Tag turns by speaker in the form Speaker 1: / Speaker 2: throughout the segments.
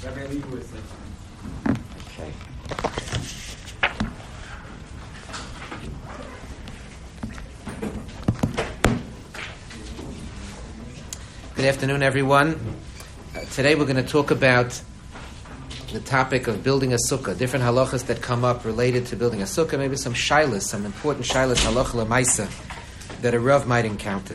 Speaker 1: Okay. Good afternoon, everyone. Today we're going to talk about the topic of building a sukkah, different halachas that come up related to building a sukkah, maybe some shilas, some important shilas, halacha l'maisa, that a Rav might encounter.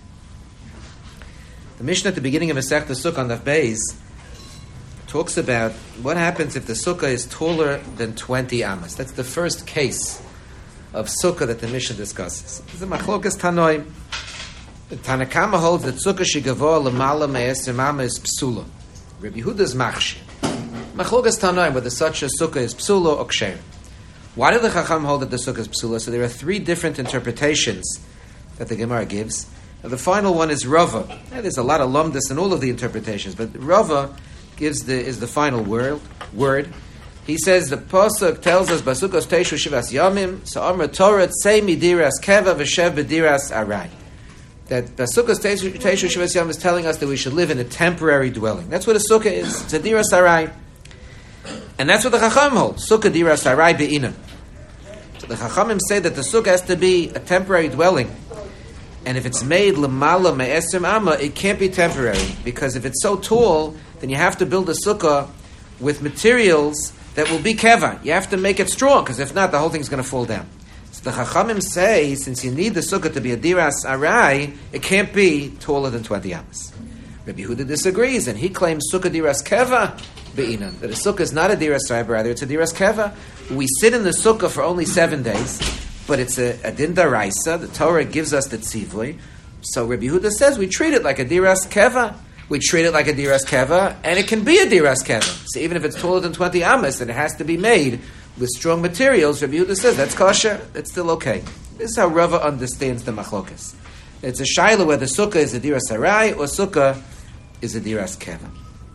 Speaker 1: The Mishnah at the beginning of Masechta Sukkah on Daf Beis talks about what happens if the sukkah is taller than 20 amas. That's the first case of sukkah that the Mishnah discusses. It's a machlokas tanoim. The Tanakama holds that sukkah shigavoa lamala me'eser amma is psula. Rabbi Yehuda's machshir. Machlokas tanoim, whether such a sukkah is psula or ksher. Why did the Chacham hold that the sukkah is psula? So there are three different interpretations that the Gemara gives. Now the final one is Rava. Now, there's a lot of lumdus in all of the interpretations, but Rava is the final word. He says the pasuk tells us Basukos Teishu Shivas Yamim, so Amr Torah Tzei Midiras Keva V'Shev B'Diras Arai. That Basukos Teishu Shivas Yamim is telling us that we should live in a temporary dwelling. That's what a sukkah is. It's a Diras Arai. And that's what the Chacham holds. Sukkah Diras Arai Be'inan. So the Chachamim say that the sukkah has to be a temporary dwelling. And if it's made lemala me'esrim amma, it can't be temporary. Because if it's so tall, then you have to build a sukkah with materials that will be keva. You have to make it strong, because if not, the whole thing's going to fall down. So the Chachamim say, since you need the sukkah to be a diras arai, it can't be taller than 20 amas. Rabbi Yehuda disagrees, and he claims sukkah diras keva be'inan. That a sukkah is not a diras arai, but rather it's a diras keva. We sit in the sukkah for only 7 days, but it's a din daraisa. The Torah gives us the tzivui. So Rabbi Yehuda says we treat it like a diras keva. We treat it like a diras keva, and it can be a diras keva. So even if it's taller than 20 amas, and it has to be made with strong materials, Rabbi Yehuda says that's kosher. That's still okay. This is how Rava understands the machlokas. It's a shaila whether sukkah is a diras arai or sukkah is a diras keva.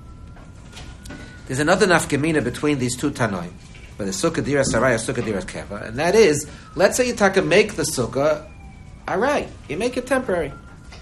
Speaker 1: There's another nafkamina between these two tanoim, whether sukkah diras arai or sukkah diras keva, and that is, let's say you make the sukkah arai, you make it temporary.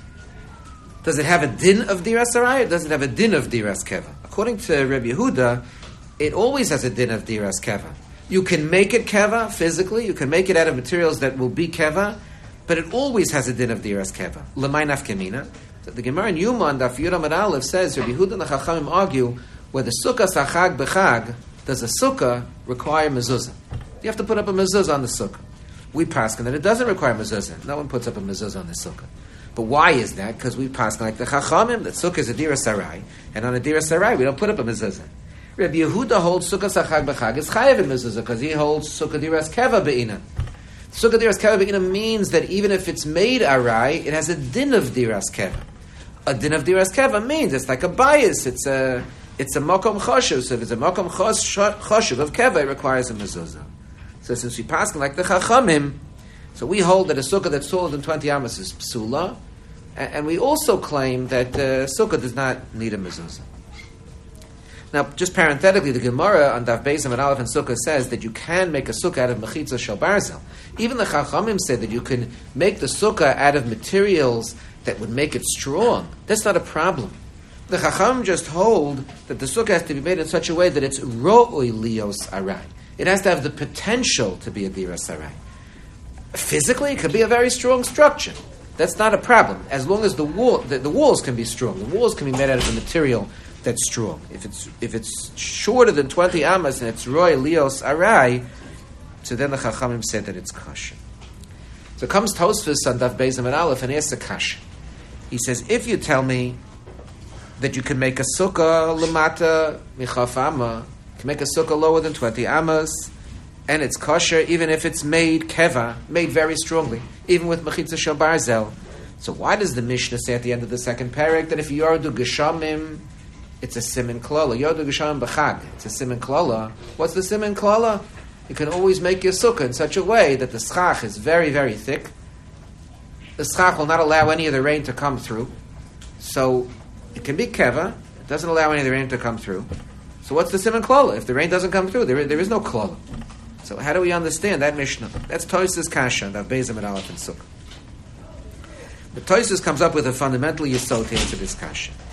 Speaker 1: Does it have a din of diras arai or does it have a din of diras keva? According to Rabbi Yehuda, it always has a din of diras keva. You can make it keva physically, you can make it out of materials that will be keva, but it always has a din of diras keva. L'may nafkamina. So the Gemara in Yuma Daf Yudam and Aleph says Rabbi Yehuda and the Chachamim argue whether sukkah sachag b'chag, does a sukkah require mezuzah? You have to put up a mezuzah on the sukkah. We paskin that it doesn't require mezuzah. No one puts up a mezuzah on the sukkah. But why is that? Because we paskin like the Chachamim that sukkah is a diras arai, and on a diras arai we don't put up a mezuzah. Rabbi Yehuda holds sukkah sachag b'chag is chayav in mezuzah because he holds sukkah diras keva be'inan. Sukkah diras keva be'inan means that even if it's made arai, it has a din of diras keva. A din of diras keva means it's like a bias. It's a makom choshev. So if it's a makom choshev of keva, it requires a mezuzah. So since we pass like the Chachamim, so we hold that a sukkah that's taller than 20 amas is psula, and we also claim that sukkah does not need a mezuzah. Now, just parenthetically, the Gemara on Daf Beis and Aleph and Sukkah says that you can make a sukkah out of mechitza shel barzel. Even the Chachamim said that you can make the sukkah out of materials that would make it strong. That's not a problem. The Chachamim just hold that the sukkah has to be made in such a way that it's ro'oi lios arai. It has to have the potential to be a diras arai. Physically, it could be a very strong structure. That's not a problem, as long as the walls can be strong. The walls can be made out of a material that's strong. If it's shorter than 20 amas and it's ro'oi lios arai, so then the Chachamim said that it's kosher. So comes Tosfos on Daf Beis and Aleph and asks a kasha. He says, if you tell me that you can make a sukkah lemata michaf amma, you can make a sukkah lower than 20 amas, and it's kosher, even if it's made keva, made very strongly, even with mechitza shel barzel. So why does the Mishnah say at the end of the second parak that if yordu geshamim, it's a siman klala? Yordu geshamim b'chag, it's a siman klala. What's the siman klala? You can always make your sukkah in such a way that the schach is very, very thick. The schach will not allow any of the rain to come through. So it can be keva. It doesn't allow any of the rain to come through. So what's the siman klala? If the rain doesn't come through, there is no klala. So how do we understand that Mishnah? That's Tosfos kasha, that Beis and Aleph and Sukkah. The Tosfos comes up with a fundamental yesod to answer this kasha.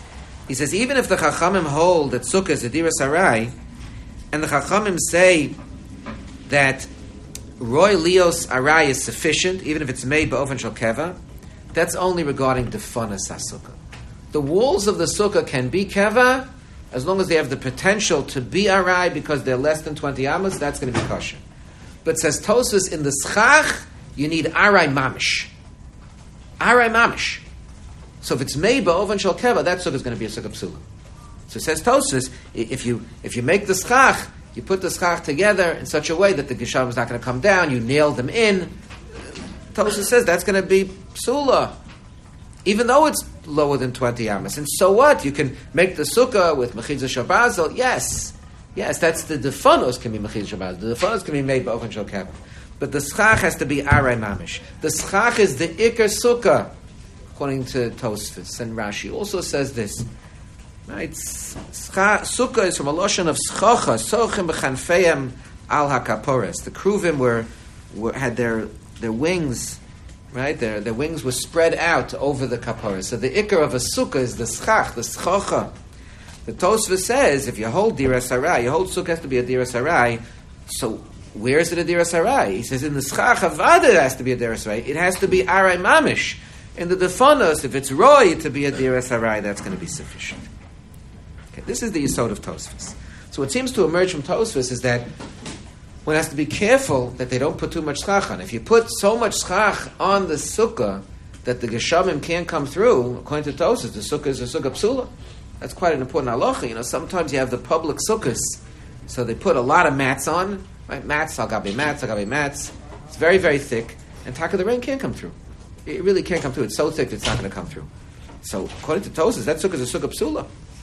Speaker 1: He says, even if the Chachamim hold that Sukkah is a Diras Arai, and the Chachamim say that Roy Leos Arai is sufficient, even if it's made by Ofen Shel Keva, that's only regarding Defanas HaSukkah. The walls of the Sukkah can be Keva, as long as they have the potential to be Arai because they're less than 20 Amos, that's going to be kosher. But says Tosfos, in the Schach, you need Arai Mamish. Arai Mamish. So if it's made by Oven Shel Keva, that sukkah is going to be a sukkah psula. So it says Tosfos, if you make the schach, you put the schach together in such a way that the geshem is not going to come down, you nail them in. Tosfos says that's going to be psula, even though it's lower than 20 amas. And so what? You can make the sukkah with mechizah shel basil. Yes, that's the defanos can be mechizah shel basil. The defanos can be made by Oven Shel Keva. But the schach has to be arai mamish. The schach is the ikar sukkah, according to Tosfos. And Rashi also says this. Right? Sukkah is from a loshon of schacha, sochim b'chanfeim al hakaporas. The kruvim had their wings, right? Their wings were spread out over the kaporas. So the ikar of a sukkah is the schach, the schacha. The Tosfos says, if you hold diras harai, you hold sukkah has to be a diras harai. So where is it a diras harai? He says in the schach avad it has to be a diras harai. It has to be arai mamish. In the defanos, if it's roy to be a diras harai, that's going to be sufficient. Okay, this is the yesod of Tosfos. So what seems to emerge from Tosfos is that one has to be careful that they don't put too much schach on. If you put so much schach on the sukkah that the geshamim can't come through, according to Tosfos, the sukkah is a sukkah psula. That's quite an important halacha. Sometimes you have the public sukkahs, so they put a lot of mats on, right? Mats, al gabi mats. It's very, very thick, and taka the rain can't come through. It really can't come through. It's so thick that it's not going to come through. So, according to Tosfos, that sukkah is a sukkah psula.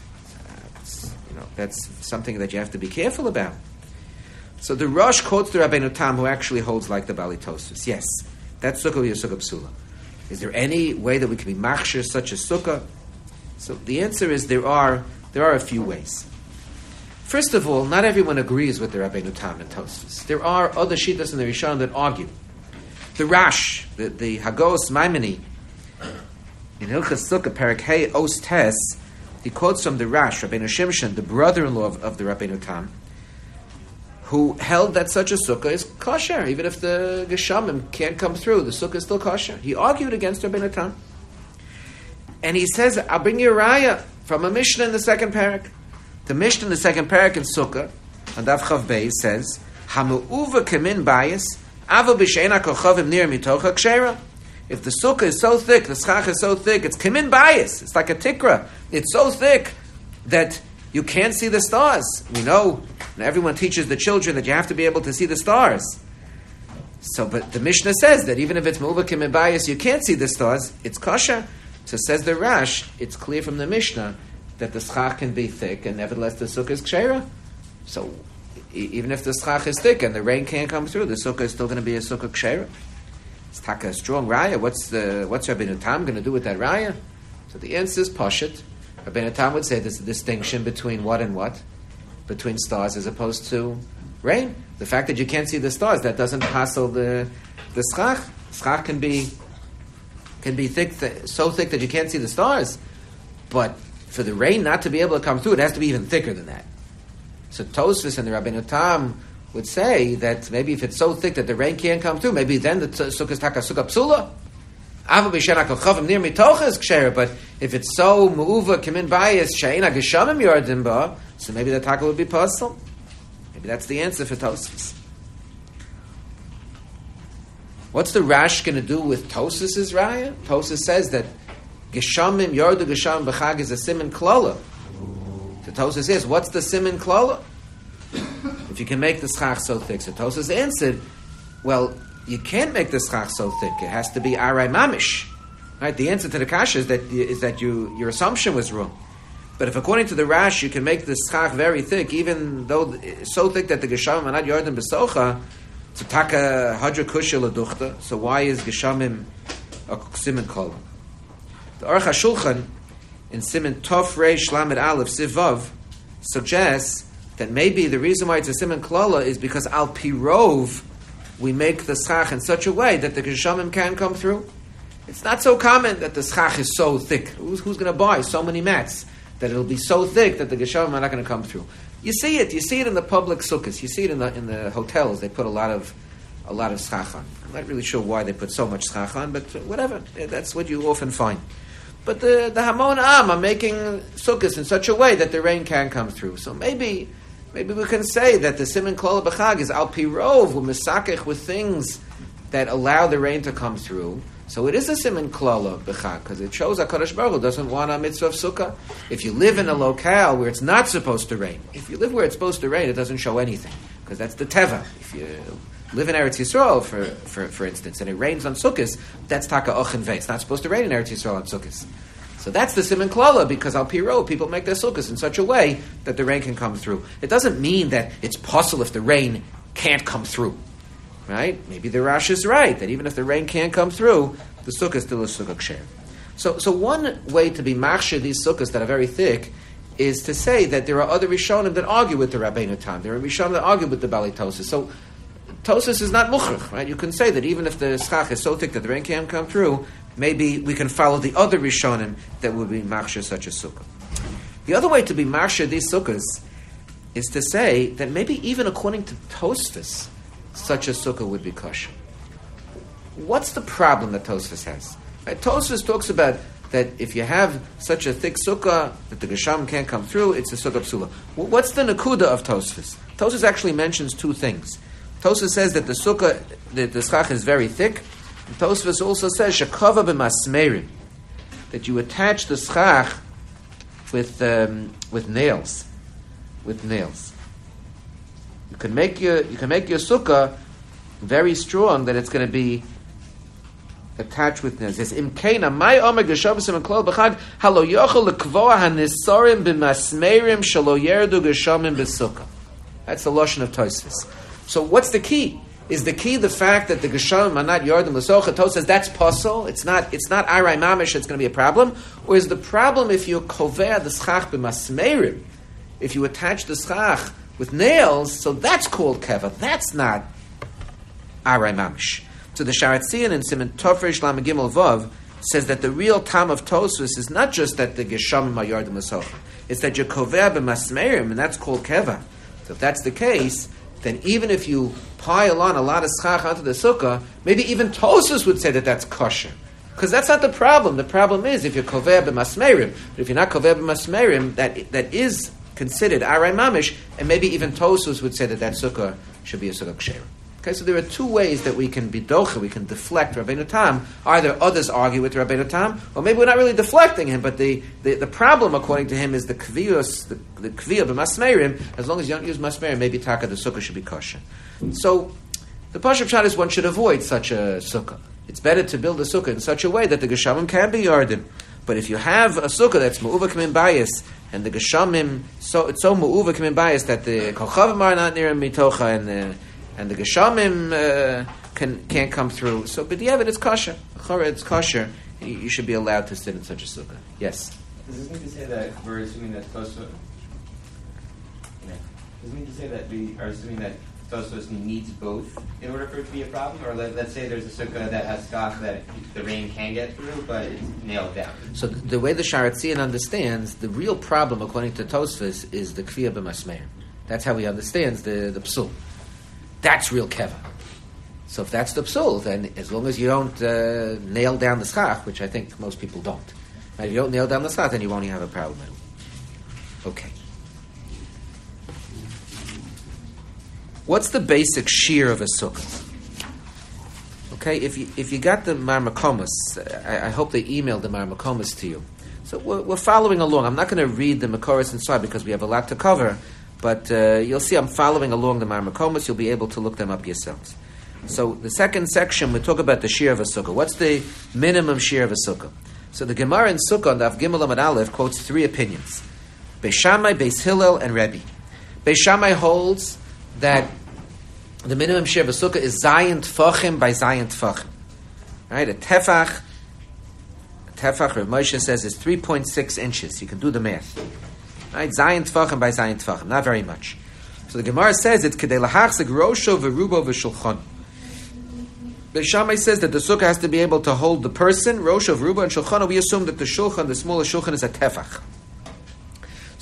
Speaker 1: That's something that you have to be careful about. So the Rosh quotes the Rabbeinu Tam, who actually holds like the Bali Tosfos. Yes, that sukkah will be a sukkah psula. Is there any way that we can be machshir such a sukkah? So the answer is there are a few ways. First of all, not everyone agrees with the Rabbeinu Tam and Tosfos. There are other shittas in the Rishon that argue. The Rash, the Hagos Maimoni, in Hilchas Sukkah, Perek Hey Os Tes, he quotes from the Rash, Rabbeinu Shimshon, the brother-in-law of the Rabbeinu Tam, who held that such a sukkah is kosher. Even if the geshamim can't come through, the sukkah is still kosher. He argued against Rabbeinu Tam. And he says, I'll bring you a raya from a Mishnah in the second parak. The Mishnah in the second parak in Sukkah, on Daf Chav Beis, says, Hamu'uva kemin bayis, ava b'sheina kochavim nir mitocha kshera. If the sukkah is so thick, the schach is so thick, it's kemin bayis. It's like a tikra. It's so thick that you can't see the stars. We know, and everyone teaches the children that you have to be able to see the stars. So, but the Mishnah says that even if it's mu'uva kemin bayis, you can't see the stars, it's kosher. So says the Rash, it's clear from the Mishnah that the schach can be thick, and nevertheless the sukkah is kshera. So even if the schach is thick and the rain can't come through, the sukkah is still going to be a sukkah kshera. It's taka a strong raya. What's Rabbeinu Tam going to do with that raya? So the answer is pashut. Rabbeinu Tam would say there's a distinction between what and what, between stars as opposed to rain. The fact that you can't see the stars, that doesn't hassle the schach. Schach can be thick, so thick that you can't see the stars. But for the rain not to be able to come through, it has to be even thicker than that. So Tosfos and the Rabbeinu Tam would say that maybe if it's so thick that the rain can't come through, maybe then the sukkah is taka sukkah psula. But if it's so mu'uva kemin bayis she'ena geshamim yordim ba, so maybe the taka would be possible. Maybe that's the answer for Tosfos. What's the Rash going to do with Tosfos' raya? Tosfos says that geshamim yordu geshamim b'chag is a siman klala. So Tosfos says, what's the siman klala? If you can make the schach so thick. So Tosfos answered, well, you can't make the schach so thick. It has to be arai mamish. Right? The answer to the kasha is that your assumption was wrong. But if according to the Rash you can make the schach very thick, even though so thick that the geshamim are not yordim b'socha, to taka hadra kusha laduchta, so why is geshamim a siman kol? The Aruch HaShulchan in Siman Tov Reish Lamed Aleph Sivav suggests that maybe the reason why it's a siman klala is because al pirov we make the schach in such a way that the geshamim can come through. It's not so common that the schach is so thick. Who's going to buy so many mats that it'll be so thick that the geshamim are not going to come through. You see it in the public sukkahs. You see it in the hotels. They put a lot of schachan. I'm not really sure why they put so much schachan, but whatever. That's what you often find. But the Hamon Am are making sukkahs in such a way that the rain can come through. So maybe we can say that the Siman Klal B'Chag is al pi rov, we're misakech with things that allow the rain to come through. So it is a Siman Klal B'Chag, because it shows HaKadosh Baruch Hu doesn't want a mitzvah of sukkah. If you live in a locale where it's not supposed to rain, if you live where it's supposed to rain, it doesn't show anything, because that's the teva. If you live in Eretz Yisrael, for instance, and it rains on Sukkos, that's taka och and vei. It's not supposed to rain in Eretz Yisrael on Sukkos. So that's the Siman Klala, because al piro, people make their Sukkos in such a way that the rain can come through. It doesn't mean that it's possible if the rain can't come through, right? Maybe the Rash is right, that even if the rain can't come through, the Sukkah still is Sukkah Ksher. So one way to be machshir these Sukkos that are very thick is to say that there are other Rishonim that argue with the Rabbeinu Tam. There are Rishonim that argue with the Bali Tosas. So Tosas is not mukhrach, right? You can say that even if the schach is so thick that the rain can't come through, maybe we can follow the other Rishonim that would be machshir such a sukkah. The other way to be machshir these sukkahs is to say that maybe even according to Tosfos, such a sukkah would be kosher. What's the problem that Tosfos has? Right? Tosfos talks about that if you have such a thick sukkah that the gesham can't come through, it's a sukkah psula. What's the nakuda of Tosfos? Tosfos actually mentions two things. Tosfos says that the sukkah, the schach is very thick. And Tosfos also says shekava b'masmerim, that you attach the schach with nails. With nails, you can make your sukkah very strong that it's going to be attached with nails. It says imkeina my omer geshavim and klal b'chag halo yochel lekvoa hanisorim b'masmerim shelo yerdu geshamim b'sukkah. That's the lashon of Tosfos. So what's the key? Is the key the fact that the geshamim are not yardim l'socha? Tosfos says that's possible. It's not aray mamish. It's going to be a problem. Or is the problem if you kovea the schach b'masmerim? If you attach the schach with nails, so that's called keva. That's not aray mamish. So the Sharatzian in Siman Tofresh Lamed Gimel Vav says that the real tam of Tosfos is not just that the geshamim are yardim l'socha. It's that you kovea b'masmerim, and that's called keva. So if that's the case, then even if you pile on a lot of schach onto the sukkah, maybe even Tosfos would say that that's kosher. Because that's not the problem. The problem is if you're kovea b'masmerim. But if you're not kovea b'masmerim, that is considered aray mamish, and maybe even Tosfos would say that sukkah should be a sukkah ksher. Okay, so there are two ways that we can be docha, we can deflect Rabbeinu Tam. Either others argue with Rabbeinu Tam, or maybe we're not really deflecting him, but the problem, according to him, is the kviyos, the kviyah b'masmerim. As long as you don't use masmerim, maybe taka the sukkah should be kosher. So the pashup shot is one should avoid such a sukkah. It's better to build a sukkah in such a way that the geshamim can be yardim. But if you have a sukkah that's mu'uvah min bayis, and the geshamim, it's so mu'uvah min bayis that the kolchavim are not near mitocha, and the geshamim can't come through. So, but the evidence kosher. It's kosher. You should be allowed to sit in such a sukkah. Yes.
Speaker 2: Does this mean to say that we're assuming that Tosfos? Yeah. Does it mean to say that we are assuming that Tosfos needs both in order for it to be a problem? Or let's say there's a sukkah that has schach that the rain can get through, but it's nailed down.
Speaker 1: So the way the Sharatzian understands, the real problem, according to Tosfos, is the kviyah b'masmerim. That's how he understands the psul. That's real keva. So if that's the psul, then as long as you don't nail down the schach, which I think most people don't, right? If you don't nail down the schach, then you won't even have a problem at all. Okay. What's the basic shear of a sukkah? Okay, if you got the Marmakomas, I hope they emailed the Marmakomas to you. So we're following along. I'm not going to read the Makoros inside because we have a lot to cover, but you'll see I'm following along the Marmakomas. You'll be able to look them up yourselves. So the second section, we talk about the shear of a sukkah. What's the minimum shear of a sukkah? So the Gemara in Sukkah on Daf Gimel Amud Aleph quotes three opinions: Beis Shammai, Beis Hillel, and Rebbe. Beis Shammai holds that the minimum shear of a sukkah is zayin tfachim by zayin tfachim. Right? A tefach, Rav Moshe says, is 3.6 inches. You can do the math. Right? Zayin tfachim by zayin tfachim. Not very much. So the Gemara says it's kedei lahachzik rosho v'rubo v'shulchan. Beis Shammai says that the sukkah has to be able to hold the person, rosho v'rubo and shulchan. We assume that the shulchan, the smaller shulchan, is a tefach.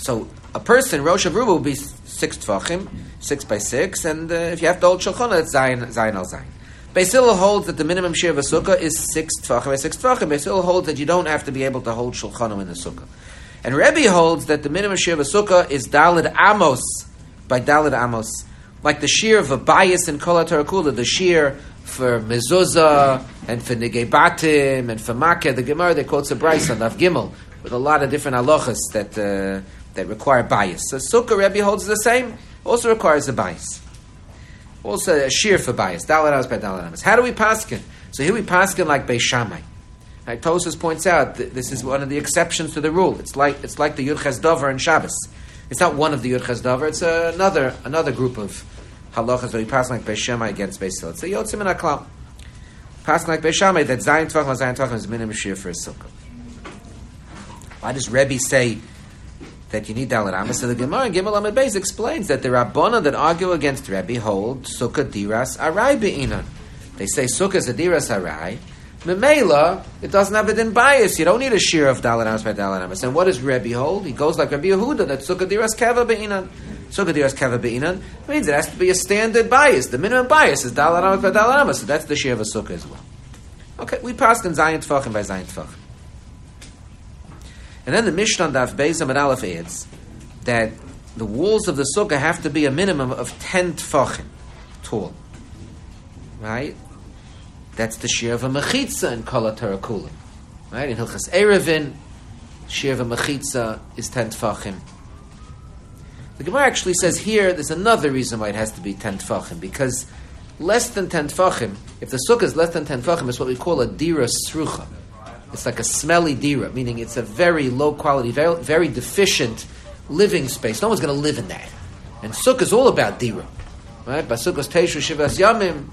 Speaker 1: So a person, Rosh Haruba, will be 6 Tvachim, 6 by 6, and if you have to hold Shulchan, it's Zayin al Zayin. Beis Hillel holds that the minimum share of a sukkah is 6 Tvachim by 6 Tvachim. Beis Hillel holds that you don't have to be able to hold Shulchan in the sukkah. And Rebbe holds that the minimum share of a sukkah is Daled Amos by Daled Amos. Like the shear of a bias in Kol HaTorah Kula, the shear for mezuzah and for nigei batim and for makeh, the Gemara they quotes a brayso on Daf Gimel with a lot of different halachas that require bias. So Sukkah Rebbe holds the same, also requires a bias, also a shear for bias. Daled Amos by Daled Amos. How do we paskin? So here we paskin like Beis Shammai. Like Tosfos points out, this is one of the exceptions to the rule. It's like the Yud Ches Dover and Shabbos. It's not one of the Yud Ches Dover. It's another group of halachas that we pass like Beis Shammai against Beis Hillel. It's a yotzim in HaKlal. Pass like Beis Shammai that Zayin Tvachim is minimum shir for a sukkah. Why does Rebbe say that you need Daled Amos? So the Gemara in Gimel Amud Beis explains that the Rabbanan that argue against Rebbe hold sukkah diras arai be'inan. They say sukkah is a diras arai. Memela, it doesn't have a din bias. You don't need a shear of Daled Amos by Daled Amos. And what does Rebbe hold? He goes like Rabbi Yehuda that sukkah diras keva be'inan. Sukkah diras keva be'inan means it has to be a standard bias. The minimum bias is Daled Amos by Daled Amos. So that's the shear of a sukkah as well. Okay, we passed in Zayin Tvachim by Zayin Tvachim. And then the Mishnah on Daf Beis Amud Aleph adds that the walls of the sukkah have to be a minimum of 10 Tvachim tall. Right? That's the shear of a mechitza in Kol HaTorah Kula. Right? In Hilchas Erevin, shear of a mechitza is 10 Tfachim. The Gemara actually says here, there's another reason why it has to be 10 Tfachim, because less than 10 Tfachim, if the sukkah is less than 10 Tfachim, it's what we call a dira srucha. It's like a smelly dira, meaning it's a very low quality, very, very deficient living space. No one's going to live in that. And sukkah is all about dira. Right? Basukkos Teishu Shivas Yamim,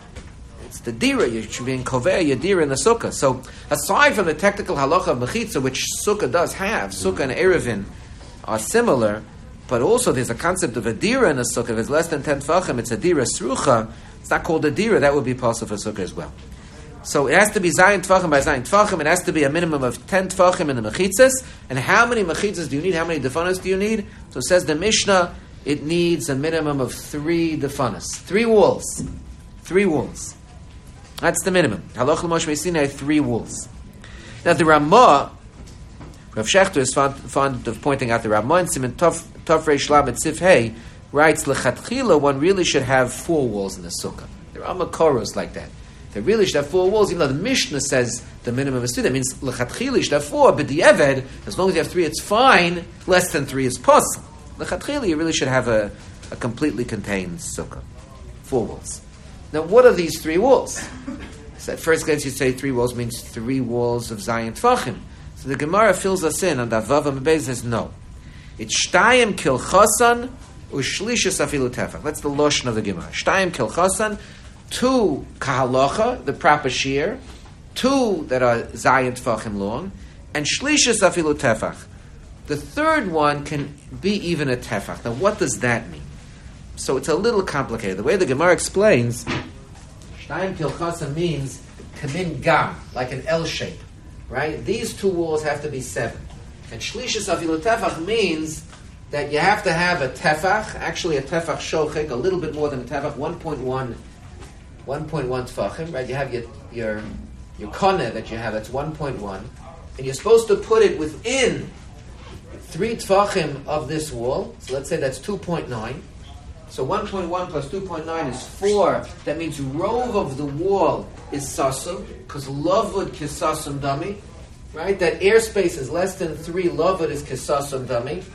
Speaker 1: the dira, you should be in koveh, your dira in the sukkah. So, aside from the technical halacha of mechitza, which sukkah does have, sukkah and erevin are similar, but also there's a concept of a dira in a sukkah. If it's less than 10 tfachim, it's a dira srucha. It's not called a dira. That would be possible for sukkah as well. So it has to be zayin tfachim by zayin tfachim. It has to be a minimum of 10 tfachim in the mechitzas. And how many mechitzas do you need? How many defanas do you need? So it says the Mishnah, it needs a minimum of 3 defanas. 3 walls. 3 walls. That's the minimum. Halach l'Moshe Sinai, 3 walls. Now the Ramah, Rav Shechter is fond of pointing out the Ramah in Siman Tov Reish Lamed Sif Hey writes lechatchila one really should have 4 walls in the sukkah. The Ramah koros like that. They really should have 4 walls, even though the Mishnah says the minimum is 2. That means lechatchila you should have 4, but the Eved, as long as you have 3, it's fine. Less than 3 is possible. Lechatchila you really should have a completely contained sukkah. 4 walls. Now, what are these 3 walls? So at first glance, you say 3 walls means 3 walls of Zayin Tfachim. So the Gemara fills us in, and the Vav Amabez says no. It's Shtayim Kilchasan Ushlishas Afilu Tefach. That's the Lashon of the Gemara. Shtayim Kilchasan, 2 Kahalacha, the proper shear, 2 that are Zayin Tfachim long, and Shlishas Afilu Tefach. The third one can be even a Tefach. Now, what does that mean? So it's a little complicated. The way the Gemara explains, Shtayim Kilchasa means kamin gam, like an L shape, right? These 2 walls have to be 7. And Shlishas Afilu Tefach means that you have to have a Tefach, actually a Tefach shochek, a little bit more than a Tefach, 1.1 Tefachim, right? You have your koneh that you have, that's 1.1, and you're supposed to put it within 3 Tefachim of this wall. So let's say that's 2.9. So 1.1 plus 2.9 is 4. That means rove of the wall is sasum, because lavud kisasum dami, right? That airspace is less than 3. Lavud is kisasum dami.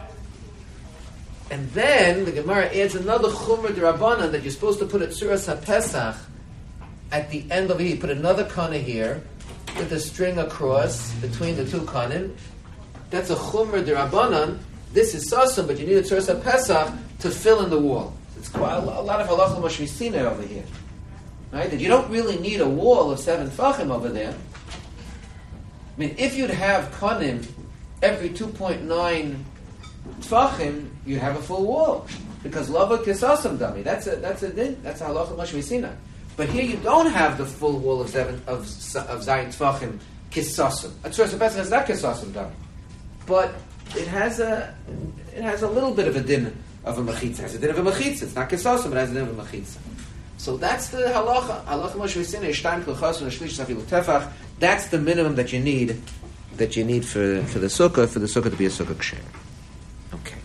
Speaker 1: And then the Gemara adds another chumrah d'Rabbanan that you're supposed to put at Suras HaPesach at the end of it. You put another kana here with a string across between the 2 kanim. That's a chumrah d'Rabbanan. This is sasum, but you need a Suras HaPesach to fill in the wall. It's quite a lot of halacha Moshe Sinai over here, right? That you don't really need a wall of 7 tfachim over there. I mean, if you'd have kanim every 2.9 tfachim, you have a full wall because lava kisasam dami. That's a din. That's a halacha Moshe Sinai. But here you don't have the full wall of zayin tfachim kisasam. A Suras HaPesach is not kisasam dami, but it has a little bit of a din of a mechitza. It has a din of a mechitza. It's not kesosim, but it has a din of a mechitza. So that's the halacha. Halacha Moshe V'Sinei, Shtayim K'Lchos and Shlish Safilu Tefach. That's the minimum that you need for the sukkah to be a sukkah ksher. Okay.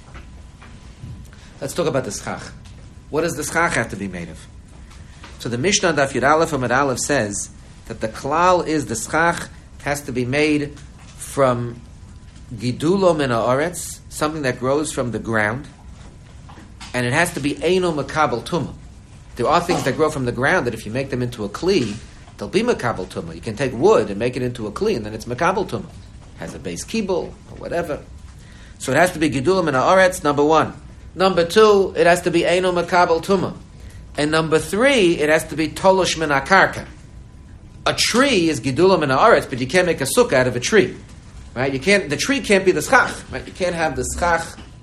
Speaker 1: Let's talk about the schach. What does the schach have to be made of? So the Mishnah Daf Yud Aleph Amud Aleph says that the klal is the schach has to be made from gidulo min haaretz, something that grows from the ground, and it has to be eino makabel tumah. There are things that grow from the ground that if you make them into a kli, they'll be makabel tumah. You can take wood and make it into a kli, and then it's makabel tumah. It has a base kibul or whatever. So it has to be gidulo min haaretz, number one. Number two, it has to be eino makabel tumah. And number three, it has to be tolosh min akarka. A tree is gidulo min haaretz, but you can't make a sukkah out of a tree. Right? The tree can't be the schach. Right? You can't have the schach.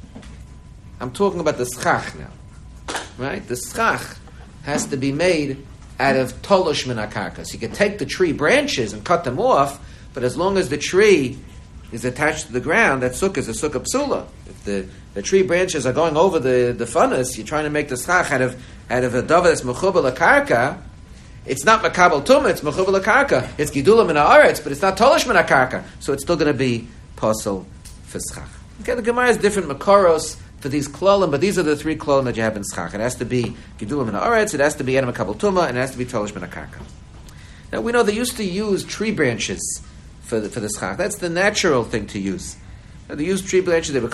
Speaker 1: I'm talking about the schach now. Right? The schach has to be made out of tolosh min akarka. So you can take the tree branches and cut them off, but as long as the tree is attached to the ground, that sukkah is a sukkah psula. If the tree branches are going over the funnus, you're trying to make the schach out of a davar that's mechubel akarka. It's not makabel tumah, it's mechubel akarka. It's gidulah min haaretz, but it's not tolosh min akarka. So it's still going to be posel for schach. Okay, the Gemara has different makoros for these klolim, but these are the three klolim that you have in schach. It has to be gidulah min haaretz, it has to be ena makabel tumah, and it has to be tolosh min akarka. Now we know they used to use tree branches for the schach. That's the natural thing to use. Now, they used tree branches. They would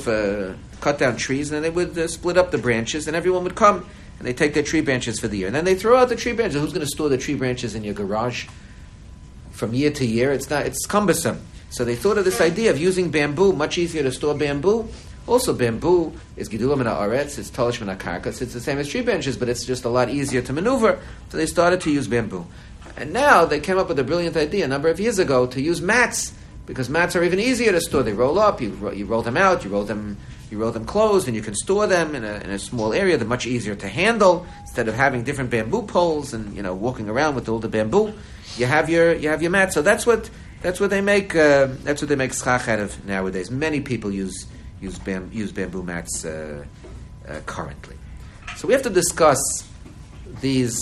Speaker 1: cut down trees, and then they would split up the branches, and everyone would come and they take their tree branches for the year, and then they throw out the tree branches. Who's going to store the tree branches in your garage from year to year? It's cumbersome. So they thought of this idea of using bamboo. Much easier to store bamboo. Also, bamboo is gidulah min haaretz. It's tolosh min akarka. It's the same as tree branches, but it's just a lot easier to maneuver. So they started to use bamboo. And now they came up with a brilliant idea a number of years ago to use mats, because mats are even easier to store. They roll up, you roll them out, you roll them closed, and you can store them in a small area. They're much easier to handle instead of having different bamboo poles and walking around with all the bamboo. You have your mat. So that's what they make. That's what they make schach out of nowadays. Many people use bamboo mats currently. So we have to discuss these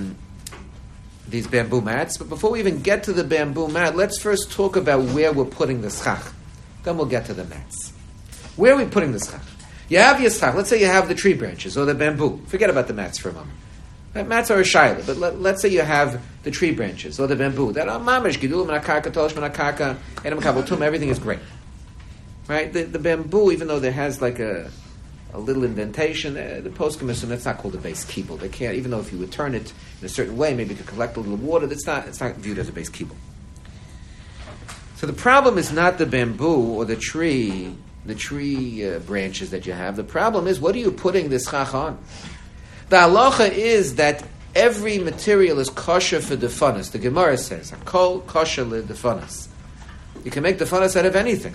Speaker 1: bamboo mats. But before we even get to the bamboo mat, let's first talk about where we're putting the schach. Then we'll get to the mats. Where are we putting the schach? You have your schach. Let's say you have the tree branches or the bamboo. Forget about the mats for a moment. Right? Mats are a shaila, but let's say you have the tree branches or the bamboo. That are mamish, gidulah min akarka, tolosh min akarka, eina makabel tumah, everything is great. Right? The bamboo, even though there has like a little indentation, the poskim assume that's not called a base kibul. They can't, even though if you would turn it in a certain way, maybe to collect a little water, it's not viewed as a base kibul. So the problem is not the bamboo or the tree branches that you have. The problem is, what are you putting this schach on? The halacha is that every material is kosher for the funnus. The Gemara says, "Hakol kosher le the funnus." You can make the funnus out of anything,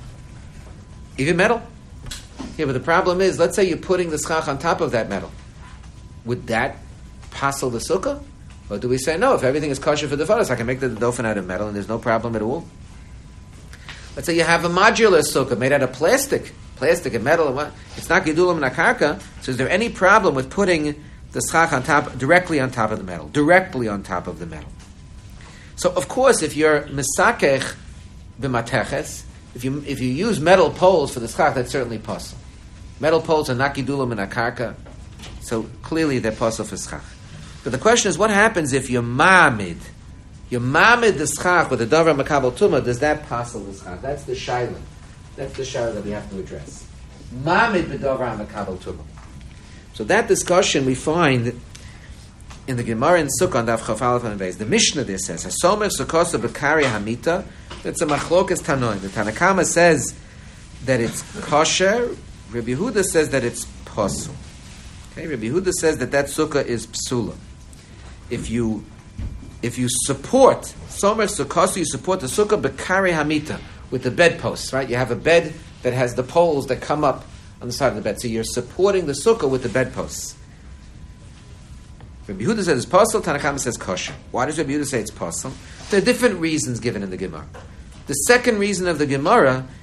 Speaker 1: even metal. Yeah, but the problem is, let's say you're putting the schach on top of that metal. Would that passel the sukkah? Or do we say, no, if everything is kosher for the funnus, I can make the dofen out of metal and there's no problem at all? Let's say you have a modular sukkah made out of plastic and metal. It's not gidulah min akarka. So is there any problem with putting the schach directly on top of the metal? Directly on top of the metal. So of course, if you're misakech b'mateches, if you use metal poles for the schach, that's certainly possible. Metal poles are not gidulah min akarka, so clearly they're possible for schach. But the question is, what happens if you're ma'amid? You mamid the schach with the davar makabel tumah, does that passel the schach? That's the shaila. That's the shaila that we have to address. Mamid b'davar makabel tumah. So that discussion we find in the Gemara in Sukkah on Daf Chaf Aleph and Beis. The Mishnah there says, "Hasomer sukkasa b'kari hamita." That's a machlokas tanoim. The Tanna Kama says that it's kosher. Rabbi Yehuda says that it's pasul. Okay, Rabbi Yehuda says that sukkah is psula. If you support somer sukkasa, you support the sukkah b'kari hamita with the bedposts, right? You have a bed that has the poles that come up on the side of the bed, so you're supporting the sukkah with the bedposts. Rabbi Yehuda says it's pasul. Tanna Kama says kosher. Why does Rabbi Yehuda say it's pasul? There are different reasons given in the Gemara. The second reason of the Gemara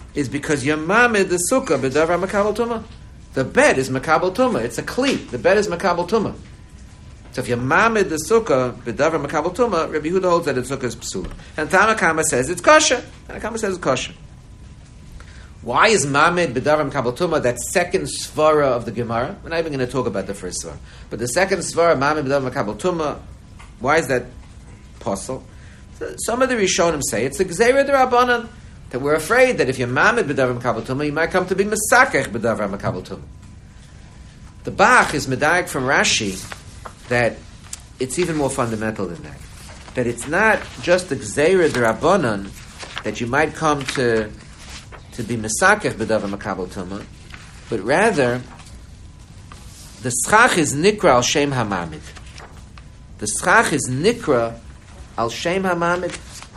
Speaker 1: is because you're mamid the sukkah b'davar makabel tumah. The bed is makabel tumah. It's a kli. The bed is makabel tumah. So if you're mamid the sukkah b'davar makabel tumah, Rabbi Yehuda holds that the sukkah is psula. And Tanna Kama says it's kosher. Tanna Kama says it's kosher. Why is mamid b'davar makabel tumah that second svara of the Gemara? We're not even going to talk about the first svara, but the second svara, mamid b'davar makabel tumah. Why is that possible? So some of the Rishonim say it's the gzeira d'Rabbanan, that we're afraid that if you're mamid b'davar makabel tumah, you might come to be mesakech b'davar makabel tumah. The Bach is medayek from Rashi that it's even more fundamental than that. That it's not just the gzeira d'Rabbanan that you might come to be mesakech b'davar makabel tumah, but rather the schach is nikra al shem hamamid. The schach is nikra al shem hamamid.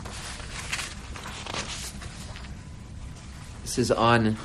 Speaker 1: This is on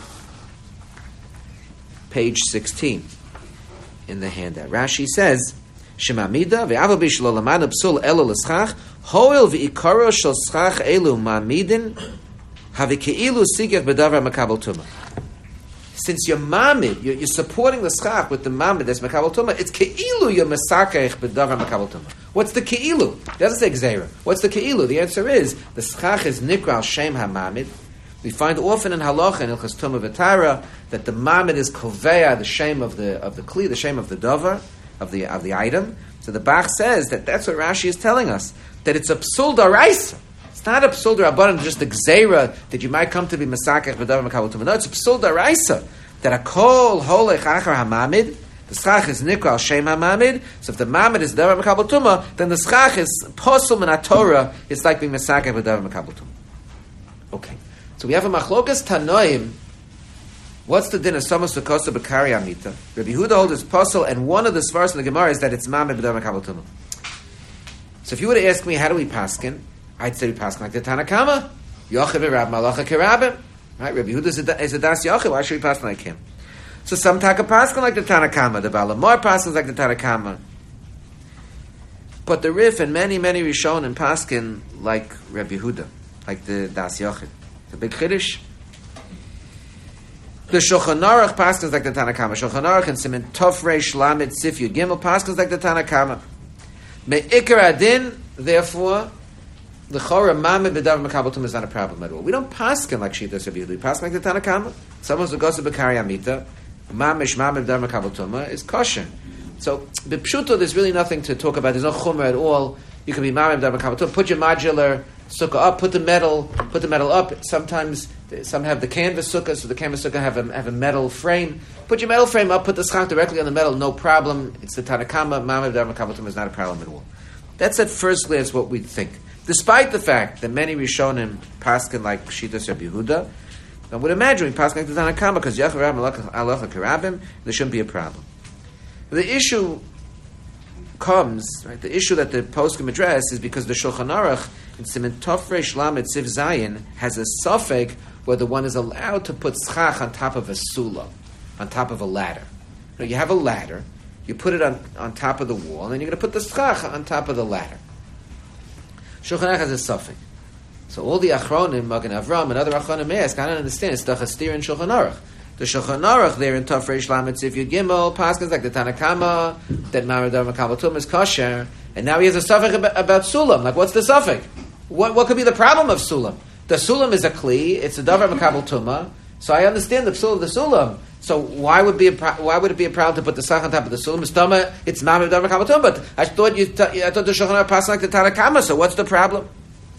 Speaker 1: page 16 in the handout. Rashi says, Shemamida ve'aval bishlo lamad psul elo l'schach hoil ve'ikaro shel schach elu mamidin havikeilu sigach b'davar makabel tumah. Since you're mamid, you're supporting the schach with the mamid that's makabel tumah, it's keilu you're mesakech b'davar makabel tumah. What's the keilu? It doesn't say gzeira. What's the keilu? The answer is the schach is nikra al shem hamamid. We find often in halacha in Ilchas Tumah V'Tara that the mamid is koveya, the shame of the kli, the shame of the davar, of the item. So the Bach says that that's what Rashi is telling us, that it's a psul daraisa. It's not a psul darabanan, just the gzeira that you might come to be mesakech b'davar makabel tumah. No, it's a psul daraisa that a kol holech achar hamamid. The schach is nikra al shem hamamid. So if the mamid is davar makabel tumah, then the schach is posel min Torah. It's like being mesakech b'davar makabel tumah. Okay. So we have a machlokas tanoim. What's the din of Samos Sukosa B'Kari Amita? Rabbi Yehuda holds his posel, and one of the svaros in the Gemara is that it's mamid b'davar makabel tumah. So if you were to ask me, how do we paskin? I'd say we paskin like the Tanna Kama. Yochav and Rab Malacha Kerabim. Right? Rabbi Yehuda is a das Yochav. Why should we paskin like him? So some taka paskin like the Tanna Kama. The Balamor paskins like the Tanna Kama. But the Rif and many Rishonim paskin like Rabbi Yehuda, like the das Yochav. The big chiddush. The Shulchan Aruch paskins like the Tanna Kama. Shulchan Aruch and Siman Tov Reish Lamed Sif Yud Gimel paskins like the Tanna Kama. Me'ikar adin, therefore, the Chora Mamid b'davar makabel tumah is not a problem at all. We don't paskin like Shita Rabbi Yehuda. We paskin like the Tanna Kama. Someone's Zugosa B'Kari Amita. Mamish Mamid b'davar makabel tumah is kosher. So b'pshuto, there's really nothing to talk about. There's no chumrah at all. You can be Mamid b'davar makabel tumah. Put your modular sukkah up, put the metal up. Sometimes some have the canvas sukkah, so the canvas sukkah have a metal frame. Put your metal frame up, put the schach directly on the metal, no problem. It's the Tanna Kama, mamid b'davar makabel tumah is not a problem at all. That's at first glance what we think. Despite the fact that many Rishonim paskin like Shitas Rabbi Yehuda, I would imagine we paskin like the Tanna Kama because Yachar Rab Malacha Kerabim, there shouldn't be a problem. The issue comes, right? The issue that the poskim address is because the Shulchan Aruch in Siman Tov Reish Lamed Sif Zayin has a suffix whether one is allowed to put schach on top of a sulam, on top of a ladder. You have a ladder, you put it on top of the wall, and then you're going to put the schach on top of the ladder. Shulchan Aruch has a suffix. So all the Achronim, Magen Avram, and other Achronim ask, I don't understand, it's the Chastir in Shulchan Aruch. The Shulchan Aruch there in Tov Reish Lamed Sif Yud Gimel paskins like the Tanna Kama that mamid b'davar makabel tumah is kosher, and now he has a suffix about sulam. Like, what's the suffix? What could be the problem of sulam? The sulam is a kli; it's a davar makabel tumah. So I understand the psul of the sulam. So why would it be a problem to put the schach on top of the sulam? It's mamid b'davar makabel tumah. But I thought the Shulchan Aruch paskins like the Tanna Kama. So what's the problem?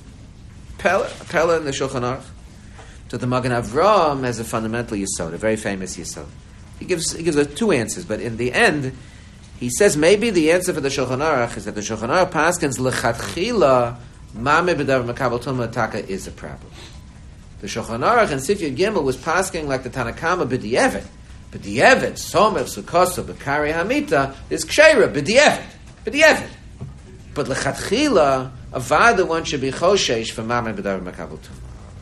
Speaker 1: Pella in the Shulchan Aruch. So the Magen Avram has a fundamental yesod, a very famous yesod. He gives two answers, but in the end, he says maybe the answer for the Shulchan Aruch is that the Shulchan Aruch paskins lechatchila mamid b'davar makabel tumah taka is a problem. The Shulchan Aruch and Sif Yud Gimel was pasking like the Tanna Kama b'di'evet. B'di'evet, somer sukosa b'kari hamita is ksheira b'di'evet. But lechatchila avada one should be choshesh for mamid b'davar makabel tumah.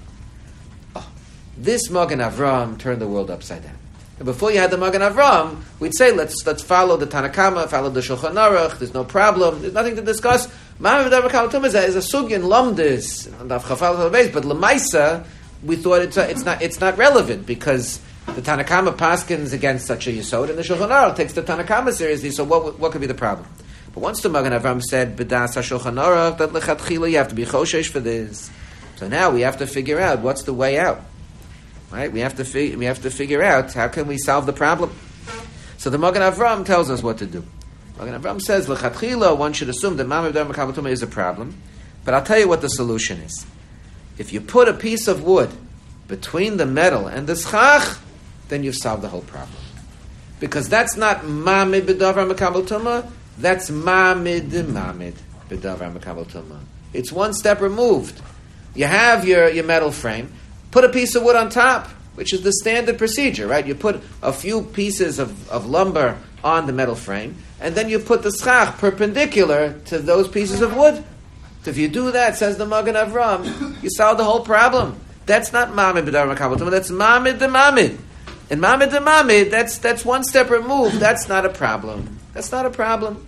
Speaker 1: This Magen Avram turned the world upside down. And before you had the Magen Avram, we'd say let's follow the Tanna Kama, follow the Shulchan Aruch. There's no problem. There's nothing to discuss. Mamid b'davar makabel tumah is a sugya in Lamdis, but Lemaisa, we thought it's not relevant because the Tanna Kama paskins against such a yesod, and the Shulchan Aruch takes the Tanna Kama seriously. So what could be the problem? But once the Magen Avram said b'das HaShulchan Aruch that lechatchila you have to be choshesh for this, so now we have to figure out what's the way out. Right? We have to figure out how can we solve the problem. So the Magen Avram tells us what to do. Magen Avram says lechatchila one should assume that Ma'ameh B'Davar Makabel Tumah is a problem, but I'll tell you what the solution is. If you put a piece of wood between the metal and the schach, then you've solved the whole problem. Because that's not Ma'ameh B'Davar Makabel Tumah, that's Ma'ameh B'Davar Makabel Tumah. It's one step removed. You have your metal frame, put a piece of wood on top, which is the standard procedure, right? You put a few pieces of lumber on the metal frame, and then you put the schach perpendicular to those pieces of wood. So if you do that, says the Magen Avram, you solve the whole problem. That's not Ma'ameh B'Davar Makabel Tumah, that's Ma'ameh D'Mamid. And Ma'ameh D'Mamid, that's one step removed. That's not a problem. That's not a problem.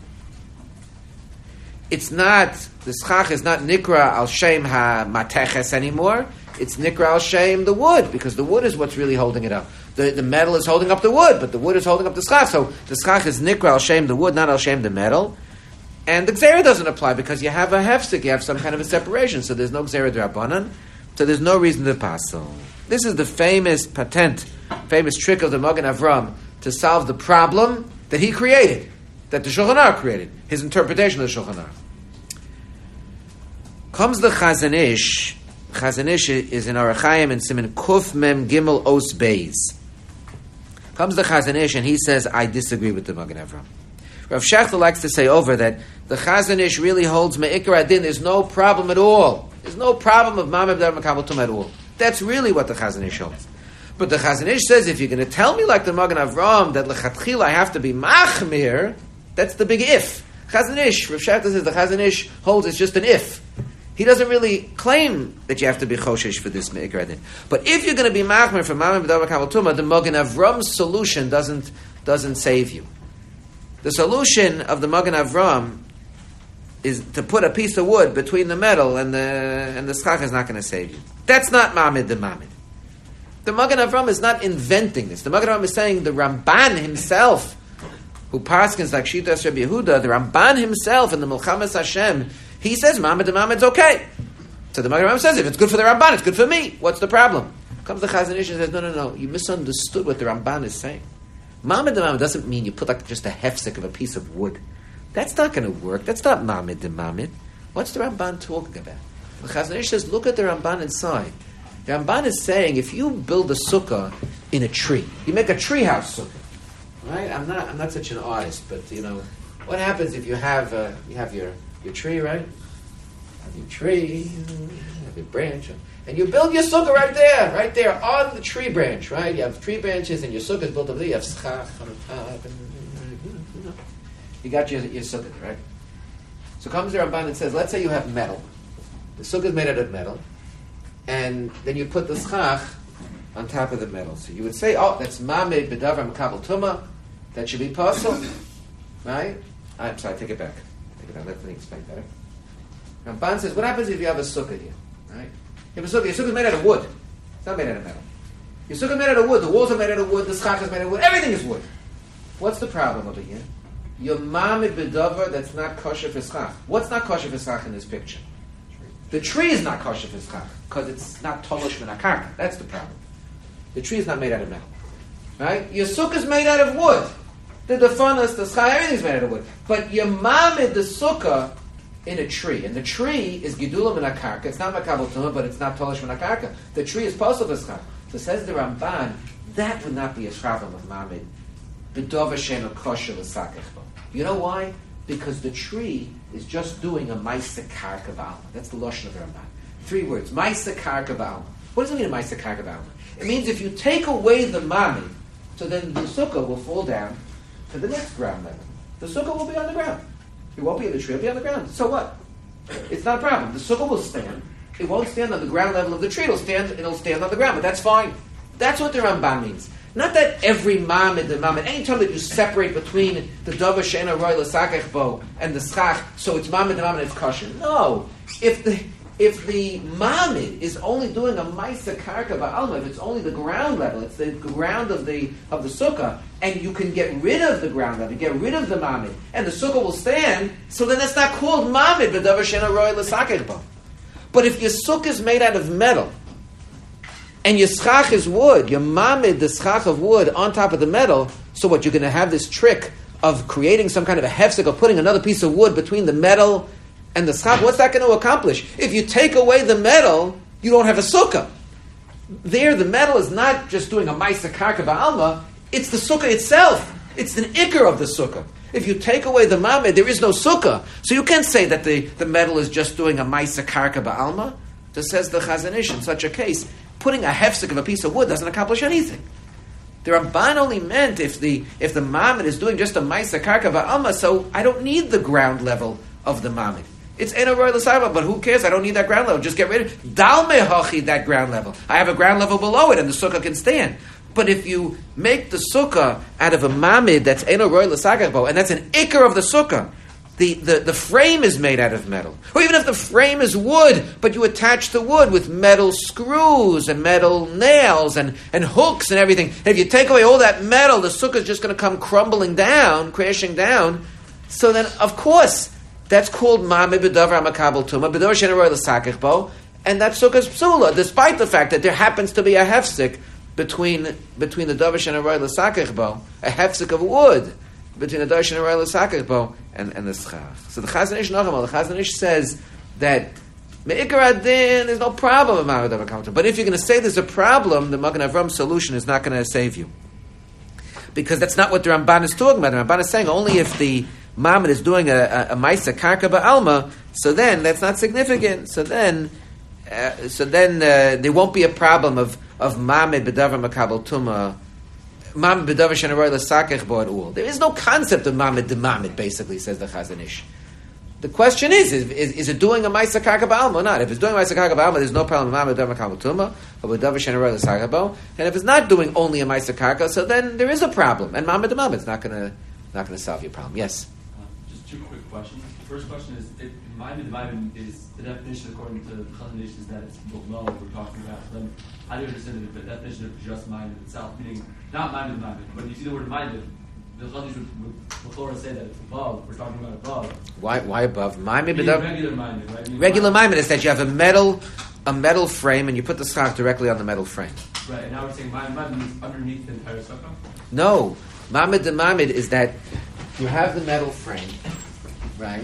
Speaker 1: It's not, the schach is not nikra al shem ha-mateches anymore. It's nikra al shem the wood, because the wood is what's really holding it up. The metal is holding up the wood, but the wood is holding up the schach. So the schach is nikra al shem the wood, not al shem the metal. And the gzera doesn't apply because you have a hefsek, you have some kind of a separation. So there's no gzera d'Rabbanan. So there's no reason to pass. So this is the famous trick of the Magen Avram to solve the problem that he created, that the Shulchan Aruch created, his interpretation of the Shulchan Aruch. Comes the Chazon Ish. Chazon Ish is in Orach Chaim and Siman Kuf Mem Gimel Os Beis. Comes the Chazon Ish and he says, I disagree with the Magen Avram. Rav Shechter likes to say over that the Chazon Ish really holds Me'ikar Adin. There's no problem at all. There's no problem of Ma'ameh B'Davar Makabel Tumah at all. That's really what the Chazon Ish holds. But the Chazon Ish says, if you're going to tell me like the Magen Avram that lechatchila I have to be machmir, that's the big if. Chazon Ish, Rav Shechter says the Chazon Ish holds it's just an if. He doesn't really claim that you have to be choshesh for this me'ikar adin. But if you're going to be machmir for Ma'ameh B'Davar Makabel Tumah, the Magen Avram's solution doesn't save you. The solution of the Magen Avram is to put a piece of wood between the metal and the schach is not going to save you. That's not Ma'ameh D'Mamid. The Magen Avram is not inventing this. The Magen Avram is saying the Ramban himself, who paskins like Shitas Rabbi Yehuda, the Ramban himself in the Milchamas Hashem, he says Ma'ameh D'Mamid is okay. So the Magen Avram says, if it's good for the Ramban, it's good for me. What's the problem? Comes the Chazon Ish and says, no, you misunderstood what the Ramban is saying. Ma'ameh D'Mamid doesn't mean you put like just a hefsek of a piece of wood. That's not going to work. That's not Ma'ameh D'Mamid. What's the Ramban talking about? The Chazon Ish says, look at the Ramban inside. The Ramban is saying, if you build a sukkah in a tree, you make a treehouse sukkah, right? I'm not such an artist, but what happens if you have your tree, right? You have your tree, you have your branch, and you build your sukkah right there on the tree branch, right? You have tree branches, and your sukkah is built over there. You have schach on the top, and you got your sukkah, right? So comes the Ramban and says, let's say you have metal. The sukkah is made out of metal. And then you put the schach on top of the metal. So you would say, that's Ma'ameh B'Davar Makabel Tumah. That should be possible. Right? I'm sorry, take it back. Let me explain better. Ramban says, what happens if you have a sukkah here? Right? You have a sukkah. Your sukkah is made out of wood. It's not made out of metal. Your sukkah is made out of wood. The walls are made out of wood. The schach is made out of wood. Everything is wood. What's the problem over here? Your Ma'ameh B'Davar that's not kosher for schach. What's not kosher for schach in this picture? The tree is not kosher for schach because it's not tolosh min hakarka. That's the problem. The tree is not made out of metal, right? Your sukkah is made out of wood. The defanas, the schach, everything's made out of wood. But you mamid the sukkah in a tree, and the tree is gidulah min hakarka. It's not makabel tumah, but it's not tolosh min hakarka. The tree is possible for schach. So says the Ramban, that would not be a problem of mamid. B'davar she'eno kosher l'sakech bo. You know why? Because the tree is just doing a Maisa Karka Ba'alma. That's the Lashon of the Ramban. 3 words. Maisa Karka Ba'alma. What does it mean, a Maisa Karka Ba'alma? It means if you take away the Mami, so then the Sukkah will fall down to the next ground level. The Sukkah will be on the ground. It won't be in the tree, it'll be on the ground. So what? It's not a problem. The Sukkah will stand. It won't stand on the ground level of the tree. It'll stand on the ground, but that's fine. That's what the Ramban means. Not that every mamid, anytime that you separate between the davar she'ena roy l'sakech bo and the schach, so it's mamid, it's kosher. No. If if the mamid is only doing a maisa karka ba'alma, if it's only the ground level, it's the ground of the sukkah, and you can get rid of the ground level, get rid of the mamid, and the sukkah will stand, so then that's not called mamid, b'davar she'eino ro'eh l'sakech bo. But if your sukkah is made out of metal, and your schach is wood, your mamid, the schach of wood, on top of the metal, so what, you're going to have this trick of creating some kind of a hefsek, of putting another piece of wood between the metal and the schach. What's that going to accomplish? If you take away the metal, you don't have a sukkah. There, the metal is not just doing a maisa karka ba'alma, it's the sukkah itself. It's an ikar of the sukkah. If you take away the mamid, there is no sukkah. So you can't say that the metal is just doing a maisa karka ba'alma. Just says the Chazon Ish, in such a case, putting a hefsek of a piece of wood doesn't accomplish anything. The Ramban only meant if the mamid is doing just a maisa karka ba'alma, so I don't need the ground level of the mamid. It's eino ro'eh l'sakech, but who cares? I don't need that ground level. Just get rid of it. Dal mehachi, that ground level. I have a ground level below it, and the sukkah can stand. But if you make the sukkah out of a mamid that's eino ro'eh l'sakech, and that's an ikar of the sukkah, the frame is made out of metal. Or even if the frame is wood, but you attach the wood with metal screws and metal nails and hooks and everything. And if you take away all that metal, the sukkah is just going to come crumbling down, crashing down. So then, of course, that's called mamid b'davar hamakabel tuma, b'davar she'eino ro'eh l'sakech bo, and that sukkah is psula, despite the fact that there happens to be a hefsek between the davar she'eino ro'eh l'sakech bo, a hefsek of wood, between the davar she'eino ro'eh l'sakech bo and the schach. So the Chazon Ish Nachama, the Chazon Ish says that me'ikar adin, there's no problem with mamid b'davar hamakabel tuma. But if you're going to say there's a problem, the Magen Avram solution is not going to save you. Because that's not what the Ramban is talking about. The Ramban is saying only if the mamid is doing a maisa karka ba'alma, so then that's not significant. So then there won't be a problem of mamid b'davar makabel tuma, mamid b'davar she'eino ro'eh l'sakech bo at all. There is no concept of mamid demamid, basically, says the Chazon Ish. The question is it doing a maisa karka ba'alma or not? If it's doing a maisa karka ba'alma, there's no problem with mamid b'davar makabel tuma, or b'davar she'eino ro'eh l'sakech bo. And if it's not doing only a maisa karka, so then there is a problem. And mamid demamid is not going to solve your problem. Yes.
Speaker 3: Two quick questions. The first question is, if mamid is the definition according to the Chazon Ish is that it's below we're talking about. So then, how do you understand the definition of just mamid itself, meaning not mamid, but you see the word mamid, the Chazon Ish would say that it's above. We're talking about above.
Speaker 1: Why above? Mamid
Speaker 3: regular mamid, right?
Speaker 1: Regular mamid is that you have a metal frame and you put the schach directly on the metal frame.
Speaker 3: Right, and now we're saying mamid means underneath the entire sukkah.
Speaker 1: No, mamid is that you have the metal frame, right?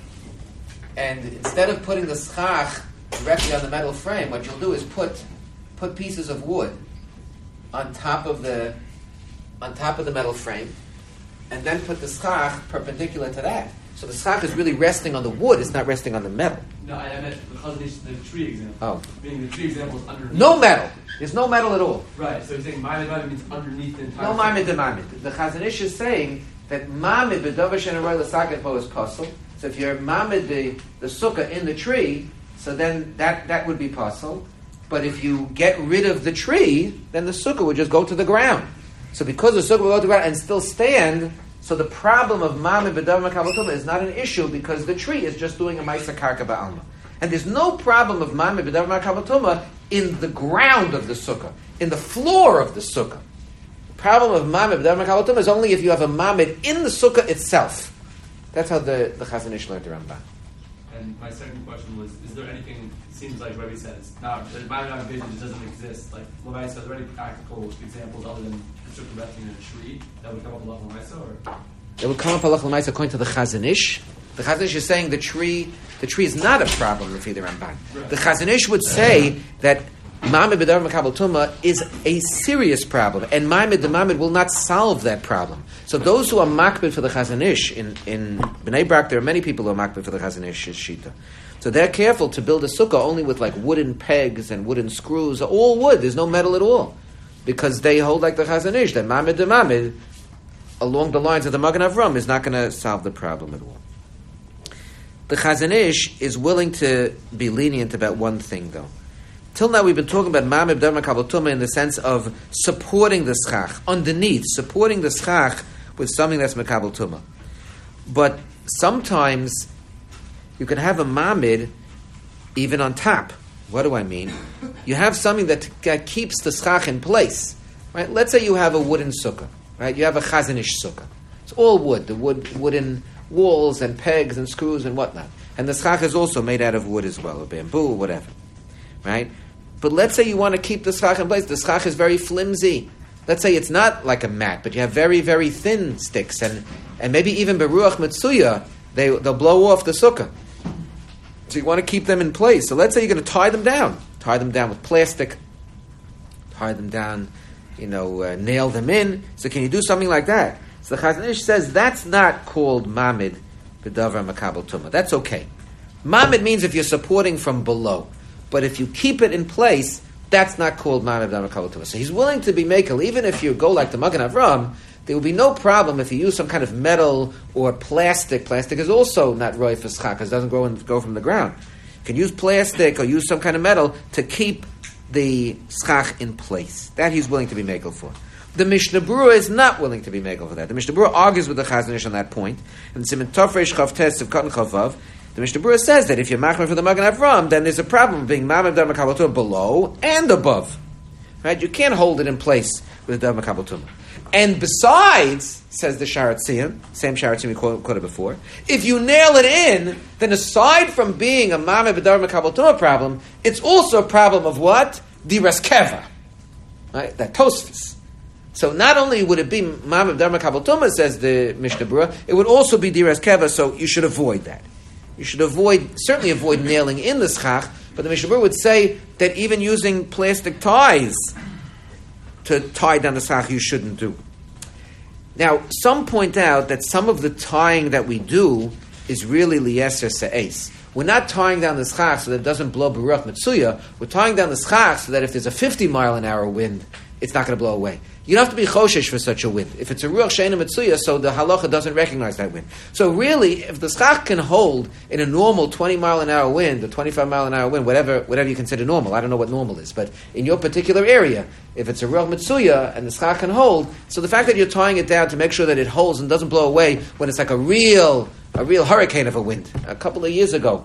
Speaker 1: And instead of putting the schach directly on the metal frame, what you'll do is put pieces of wood on top of the metal frame, and then put the schach perpendicular to that. So the schach is really resting on the wood; it's not resting on the metal.
Speaker 3: No, I meant the tree example.
Speaker 1: Oh,
Speaker 3: meaning the tree example is underneath.
Speaker 1: No metal. There's no metal at all.
Speaker 3: Right. So you're saying mamid means underneath the entire.
Speaker 1: No mamid de mamid. The Chazon Ish is saying that mamid b'davar she'eino ro'eh l'sakech bo is pasul. So if you're mamid the sukkah in the tree, so then that would be pasul. But if you get rid of the tree, then the sukkah would just go to the ground. So because the sukkah will go to the ground and still stand, so the problem of mamid b'davar makabel tuma is not an issue because the tree is just doing a maisa karka ba'alma. And there's no problem of mamid b'davar makabel tuma in the ground of the sukkah, in the floor of the sukkah. The problem of mamid b'davar makabel tuma is only if you have a mamid in the sukkah itself. That's how the Chazon Ish learned the Ramban.
Speaker 3: And my second question was, is there anything, it seems like Rebbe said, it's not, the mamid vision just doesn't exist. Like Levi said, are there any practical examples other than the sukkah resting in a tree that would come up with Lamaisa, or?
Speaker 1: It would come up with Lamaisa according to the Chazon Ish. The Chazon Ish is saying the tree is not a problem with the Ramban. Right. The Chazon Ish would say that mamid b'davar makabel tuma is a serious problem, and mamid the mamid will not solve that problem. So those who are makbid for the Chazon Ish in Bnei Brak, there are many people who are makbid for the Chazon Ish's shita. So they're careful to build a sukkah only with like wooden pegs and wooden screws, all wood. There's no metal at all, because they hold like the Chazon Ish that mamid the mamid along the lines of the Magen Avram is not going to solve the problem at all. The Chazon Ish is willing to be lenient about one thing, though. Till now, we've been talking about mamid b'davar makabel tuma in the sense of supporting the schach, underneath, supporting the schach with something that's makabel tuma. But sometimes you can have a mamid even on top. What do I mean? You have something that keeps the schach in place. Right? Let's say you have a wooden sukkah. Right? You have a chazanish sukkah. It's all wood. The wooden walls and pegs and screws and whatnot. And the schach is also made out of wood as well, or bamboo or whatever. Right? But let's say you want to keep the schach in place. The schach is very flimsy. Let's say it's not like a mat, but you have very, very thin sticks, and maybe even beruach mitsuya, they'll blow off the sukkah. So you want to keep them in place. So let's say you're going to tie them down with plastic, tie them down, nail them in. So can you do something like that? So the Chazon Ish says that's not called mamid b'davar makabel tumah. That's okay. Mamid means if you're supporting from below, but if you keep it in place, that's not called mamid b'davar makabel tumah. So he's willing to be makel, even if you go like the Magen Avram. There will be no problem if you use some kind of metal or plastic. Plastic is also not roy for schach, because it doesn't go from the ground. You can use plastic or use some kind of metal to keep the schach in place. That he's willing to be makel for. The Mishnah Berurah is not willing to be makel for that. The Mishnah Berurah argues with the Chazon Ish on that point. And Siman Tofresh Chav Tes of Katan Chavav, the Mishnah Berurah says that if you're machmer for the Magen Avram, then there's a problem being mamad b'davar makabel tumah below and above. Right? You can't hold it in place with the b'davar makabel tumah. And besides, says the Sharat Tziyun, same Sharat Tziyun we quoted before, if you nail it in, then aside from being a mamad b'davar makabel tumah problem, it's also a problem of what? Diras keva. Right? That Tosfos. So not only would it be mamad b'davar makabel tumah, says the Mishnah Berurah, it would also be diras keva, so you should avoid that. You should certainly avoid nailing in the schach, but the Mishnah Berurah would say that even using plastic ties to tie down the schach you shouldn't do. Now, some point out that some of the tying that we do is really liyeser se'es. We're not tying down the schach so that it doesn't blow beruach mitsuya. We're tying down the schach so that if there's a 50-mile-an-hour wind, it's not going to blow away. You don't have to be choshesh for such a wind. If it's a ruach she'eina mitsuya, so the halacha doesn't recognize that wind. So really, if the schach can hold in a normal 20-mile-an-hour wind, or 25-mile-an-hour wind, whatever you consider normal, I don't know what normal is, but in your particular area, if it's a ruach mitsuya and the schach can hold, so the fact that you're tying it down to make sure that it holds and doesn't blow away when it's like a real hurricane of a wind. A couple of years ago,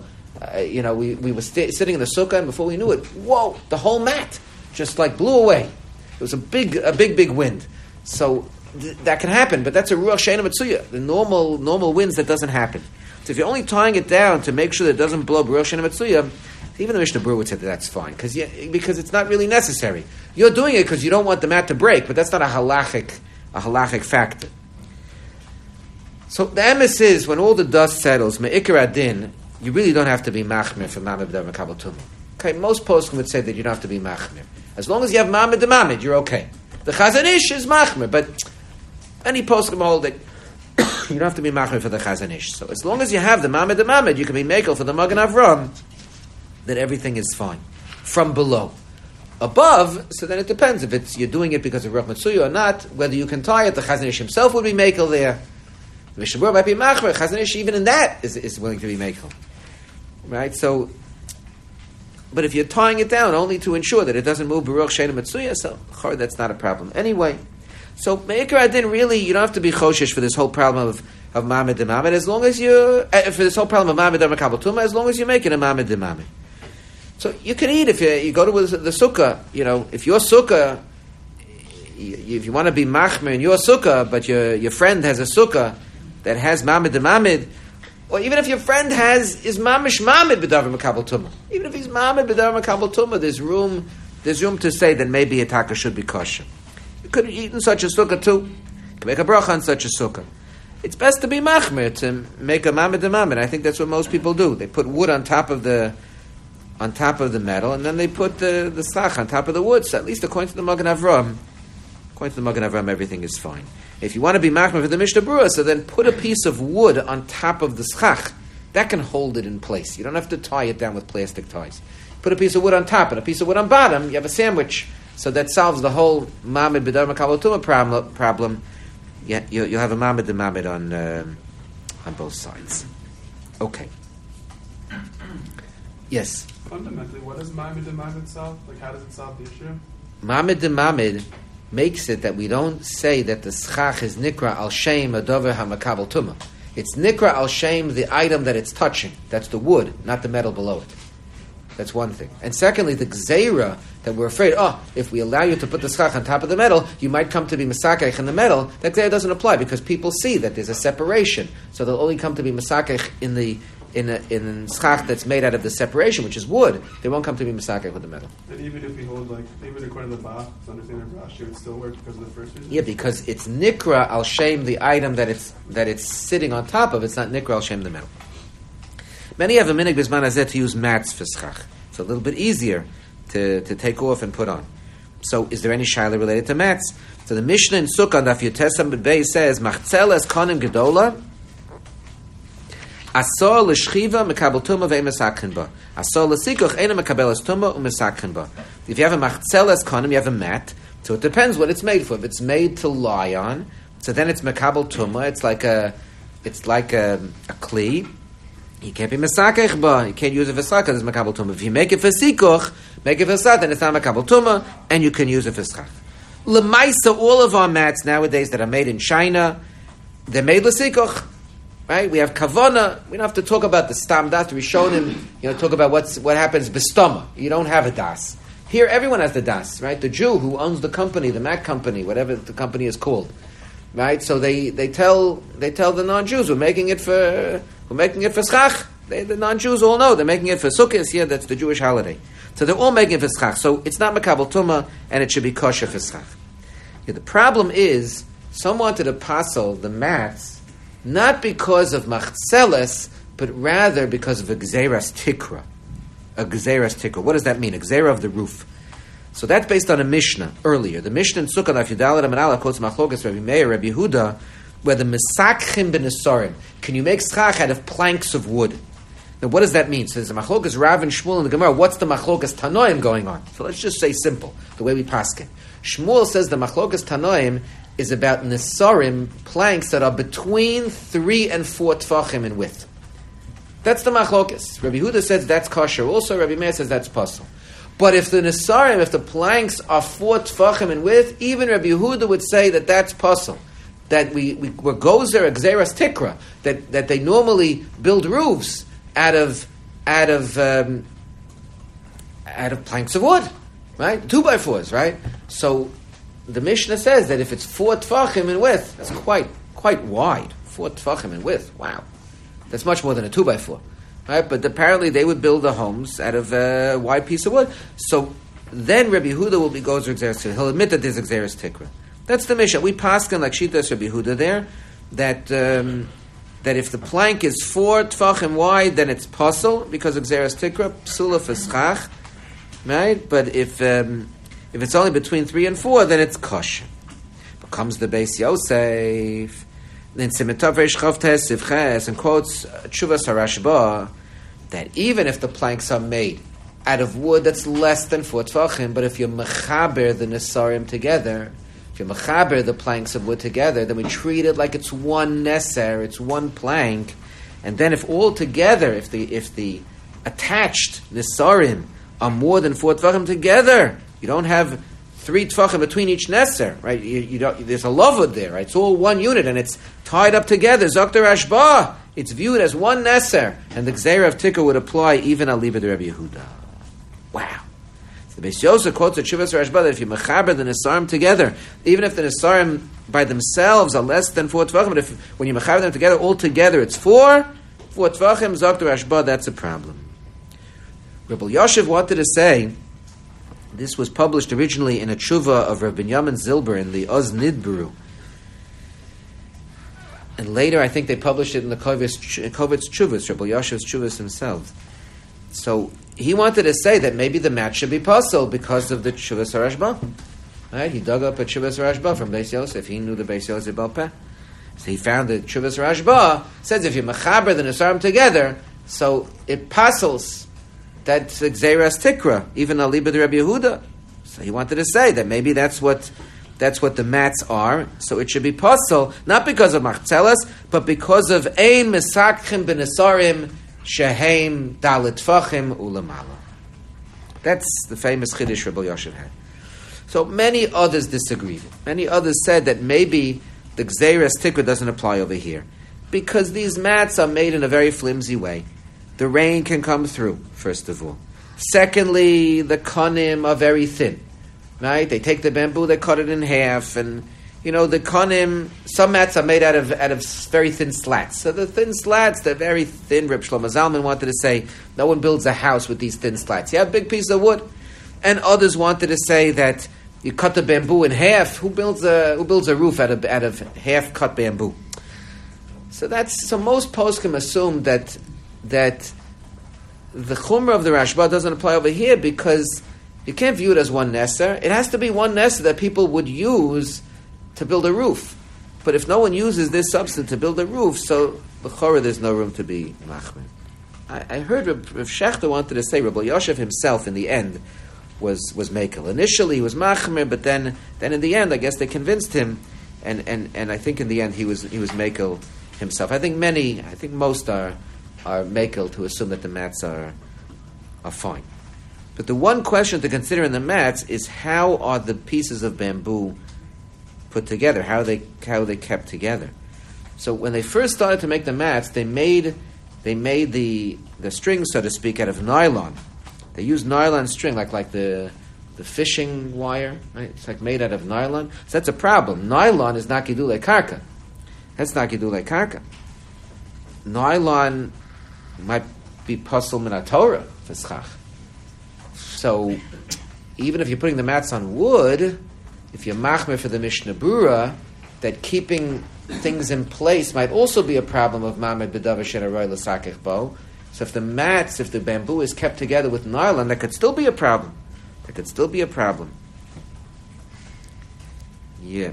Speaker 1: we were sitting in the sukkah, and before we knew it, whoa, the whole mat just like blew away. It was a big wind. So that can happen, but that's a ruach she'eina mitsuya. The normal winds, that doesn't happen. So if you're only tying it down to make sure that it doesn't blow ruach she'eina mitsuya, even the Mishnah Berurah would say that that's fine, because it's not really necessary. You're doing it because you don't want the mat to break, but that's not a halachic factor. So the emes is, when all the dust settles, me'ikar adin, you really don't have to be machmir for mamad b'davar makabel tumah. Okay, most poskim would say that you don't have to be machmir. As long as you have mamad demamid, you're okay. The Chazon Ish is machmir, but any poskim hold that you don't have to be machmir for the Chazon Ish. So as long as you have the mamad demamid, you can be mekel for the Magen Avram, then everything is fine. From below. Above, so then it depends if you're doing it because of ruach mitsuya or not, whether you can tie it. The Chazon Ish himself would be mekel there. The Mishnah Berurah might be machmir. Chazon Ish, even in that, is willing to be mekel. Right? So, but if you're tying it down only to ensure that it doesn't move beruach she'eina mitsuya, so that's not a problem. Anyway, so me'ikar adin, really, you don't have to be choshesh for this whole problem of mamad demamid, as long as for this whole problem of mamad b'davar makabel tumah, as long as you make it a mamad demamid. So you can eat if you go to the sukkah. If your sukkah, if you want to be machmer in your sukkah, but your friend has a sukkah that has mamad demamid, or even if your friend is mamish mamid b'davar makabel tumah, even if he's mamid b'davar makabel tumah, there's room to say that maybe a taka should be kosher. You could eat in such a sukkah too. You can make a bracha on such a sukkah. It's best to be machmer, to make a mamid demamid. I think that's what most people do. They put wood on top of the metal, and then they put the schach on top of the wood. So at least according to the Magen Avram, everything is fine. If you want to be machmer for the Mishnah Berurah, so then put a piece of wood on top of the schach. That can hold it in place. You don't have to tie it down with plastic ties. Put a piece of wood on top and a piece of wood on bottom. You have a sandwich. So that solves the whole mamid b'davar makabel tumah problem. Yeah, you'll have a mamid demamid on both sides. Okay. Yes.
Speaker 4: Fundamentally, what does mamid demamid solve? Like, how does it solve the issue?
Speaker 1: Mamid demamid makes it that we don't say that the schach is nikra al shem adover hamakabel tumah. It's nikra al shem, the item that it's touching. That's the wood, not the metal below it. That's one thing. And secondly, the gzeira that we're afraid, if we allow you to put the schach on top of the metal, you might come to be mesakech in the metal. That gzeira doesn't apply because people see that there's a separation. So they'll only come to be mesakech in schach that's made out of the separation, which is wood. They won't come to be mesakech with the metal.
Speaker 4: And even if we hold, even according to the Bach, it's understanding of Rashi, it would still work because of the first reason?
Speaker 1: Yeah, because it's nikra al shem, the item that it's sitting on top of. It's not nikra al shem, the metal. Many have a minig bisman hazeh to use mats for schach. It's a little bit easier to take off and put on. So, is there any shaila related to mats? So the Mishnah in Sukkah, Daf Yutesam B'Bei says, Machzeles konim gedola, Asor l'shchiva mekabel tumah ve'emesakhin ba. Asor l'sikuch eina mekabelas tumah u'mesakhin ba. If you have a machzeles konim, you have a mat. So it depends what it's made for. If it's made to lie on, so then it's mekabel tumah. It's like a kli. You can't be mesakech ba. You can't use it for schach because it's mekabel tumah. If you make it for sikuch, make it for schach, then it's not mekabel tumah, and you can use it for schach. L'maisa, all of our mats nowadays that are made in China, they're made l'sikuch. Right? We have kavana. We don't have to talk about the stam das. We shown him, talk about what happens b'stoma. You don't have a das. Here, everyone has the das, right? The Jew who owns the company, the Mac company, whatever the company is called, right? So they tell the non-Jews we're making it for schach. The non-Jews all know they're making it for sukkahs. Here, that's the Jewish holiday. So they're all making it for schach. So it's not makabel tumah, and it should be kosher for schach. Yeah, the problem is some wanted to passel the mats. Not because of machzeles, but rather because of a gzeras tikra. A gzeras tikra. What does that mean? A gzera of the roof. So that's based on a Mishnah earlier. The Mishnah in Sukkah, Daf Yudalad Amanala, quotes Machlokas Rabbi Meir, Rabbi Yehuda, where the mesakchim b'nesarim. Can you make schach out of planks of wood? Now, what does that mean? So there's a Machlokas Rav and Shmuel in the Gemara. What's the Machlokas Tanoim going on? So let's just say simple, the way we paskin. Shmuel says the Machlokas Tanoim is about nesarim, planks that are between 3 and 4 tfachim in width. That's the machlokas. Rabbi Yehuda says that's kosher. Also, Rabbi Meir says that's possible. But if the nesarim, if the planks are 4 tfachim in width, even Rabbi Yehuda would say that that's possible. That we're gozer, gzeras tikra, that they normally build roofs out of planks of wood, right? 2x4s, right? So the Mishnah says that if it's 4 tfachim in width, that's quite wide. 4 tfachim in width. Wow. That's much more than a 2x4. Right? But apparently they would build the homes out of a wide piece of wood. So then Rabbi Yehuda will be gozer gzeras tikra. He'll admit that there's a gzeras tikra. That's the Mishnah. We paskin like Shitas Rabbi Yehuda there, that if the plank is 4 tfachim wide, then it's posel because of gzeras tikra, psula for schach. Right? But if it's only between 3 and 4, then it's kosher. But comes the Beis Yosef, then Simitov Reish Chav Tes Sivches, and quotes Tshuvas HaRashba, that even if the planks are made out of wood that's less than 4 tfachim, but if you mechaber the nesarim together, if you mechaber the planks of wood together, then we treat it like it's one neser, it's one plank, and then if all together, if the attached nesarim are more than 4 tfachim together, you don't have 3 tfachim between each neser, right? You don't, there's a lavud there, right? It's all one unit and it's tied up together. Zokter Rashba, it's viewed as one neser, and the gzeira of tikkur would apply even al liba de Rabbi Yehuda. Wow. So the Beis Yosef quotes the Tshuvas Rashba that if you mechaber the nesarim together, even if the nesarim by themselves are less than 4 tfachim, but when you mechaber them together, all together it's 4 tfachim, Zokter Rashba, that's a problem. Rabbi Yosef wanted to say, this was published originally in a tshuva of Rabbi Binyamin Zilber in the Oz Nidbaru. And later, I think they published it in the Kovitz Tshuvas, Rabbi Yosef's Tshuvas himself. So he wanted to say that maybe the mat should be possible because of the Tshuvas HaRashba. Right? He dug up a Tshuvas HaRashba from Beis Yosef. He knew the Beis Yosef Baal Peh. So he found that Tshuvas HaRashba says if you mechaber the nesarim together, so it passes. That's gzeras tikra, even aliba de Rabbi Yehuda. So he wanted to say that maybe that's what the mats are. So it should be posel, not because of machzelas, but because of ein mesakchim b'nesarim shehem dalet tfachim ulamala. That's the famous chiddush Rabbi Yosef had. So many others disagreed. Many others said that maybe the gzeras tikra doesn't apply over here because these mats are made in a very flimsy way. The rain can come through, first of all. Secondly, the konim are very thin, right? They take the bamboo, they cut it in half, and the konim. Some mats are made out of very thin slats. So the thin slats, they're very thin. Reb Shlomo Zalman wanted to say no one builds a house with these thin slats. You have a big piece of wood, and others wanted to say that you cut the bamboo in half. Who builds a roof out of half cut bamboo? So most poskim assume that the chumrah of the Rashba doesn't apply over here because you can't view it as one nesser. It has to be one nesser that people would use to build a roof. But if no one uses this substance to build a roof, so b'chorah there's no room to be machmer. I heard Rav Shechter wanted to say Rabbi Yosef himself in the end was mekel. Initially he was machmer, but then in the end I guess they convinced him, and I think in the end he was mekel himself. I think most are mekel to assume that the mats are fine. But the one question to consider in the mats is how are the pieces of bamboo put together? How are they kept together? So when they first started to make the mats, they made the string, so to speak, out of nylon. They used nylon string like the fishing wire, right? It's like made out of nylon. So that's a problem. Nylon is not gidulei karka. That's not gidulei karka. Nylon might be pasul min haTorah for schach. So even if you're putting the mats on wood, if you're machmer for the Mishnah Berurah, that keeping things in place might also be a problem of mamed b'davar she'aroy l'sakech bo. So if the bamboo is kept together with nylon, that could still be a problem. Yeah.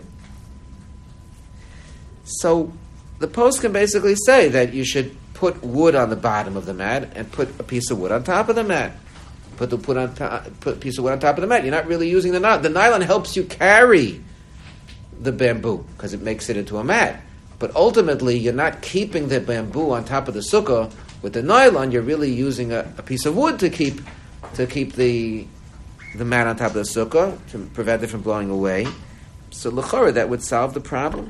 Speaker 1: So the post can basically say that you should put wood on the bottom of the mat and put a piece of wood on top of the mat. Put a piece of wood on top of the mat. You're not really using the nylon. The nylon helps you carry the bamboo because it makes it into a mat. But ultimately, you're not keeping the bamboo on top of the sukkah with the nylon. You're really using a piece of wood to keep the mat on top of the sukkah to prevent it from blowing away. So l'chorah, that would solve the problem.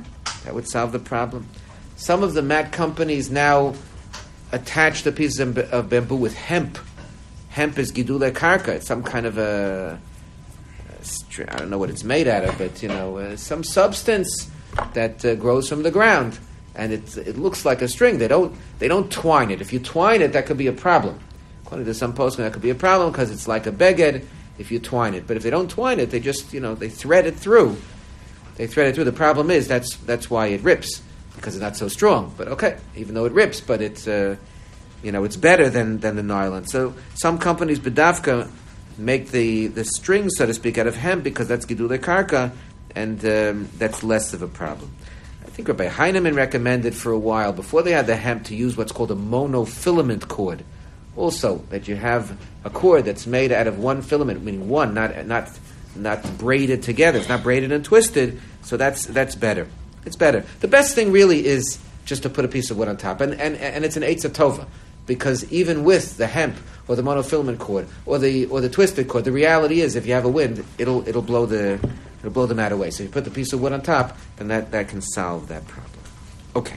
Speaker 1: Some of the mat companies now attach the pieces of bamboo with hemp. Hemp is gidulei karka. It's some kind of I don't know what it's made out of, but some substance that grows from the ground, and it looks like a string. They don't twine it. If you twine it, that could be a problem. According to some poskim, that could be a problem because it's like a beged if you twine it. But if they don't twine it, they just they thread it through. The problem is that's why it rips, because it's not so strong. But okay, even though it rips, but it's it's better than the nylon. So some companies bedavka make the string, so to speak, out of hemp because that's gidulei karka, and that's less of a problem. I think Rabbi Heinemann recommended for a while, before they had the hemp, to use what's called a monofilament cord. Also, that you have a cord that's made out of one filament, meaning one, not braided together. It's not braided and twisted, so that's better. It's better. The best thing really is just to put a piece of wood on top, and it's an Eitz Tova, because even with the hemp or the monofilament cord or the twisted cord, the reality is if you have a wind, it'll blow the mat away. So if you put the piece of wood on top, then that can solve that problem. Okay.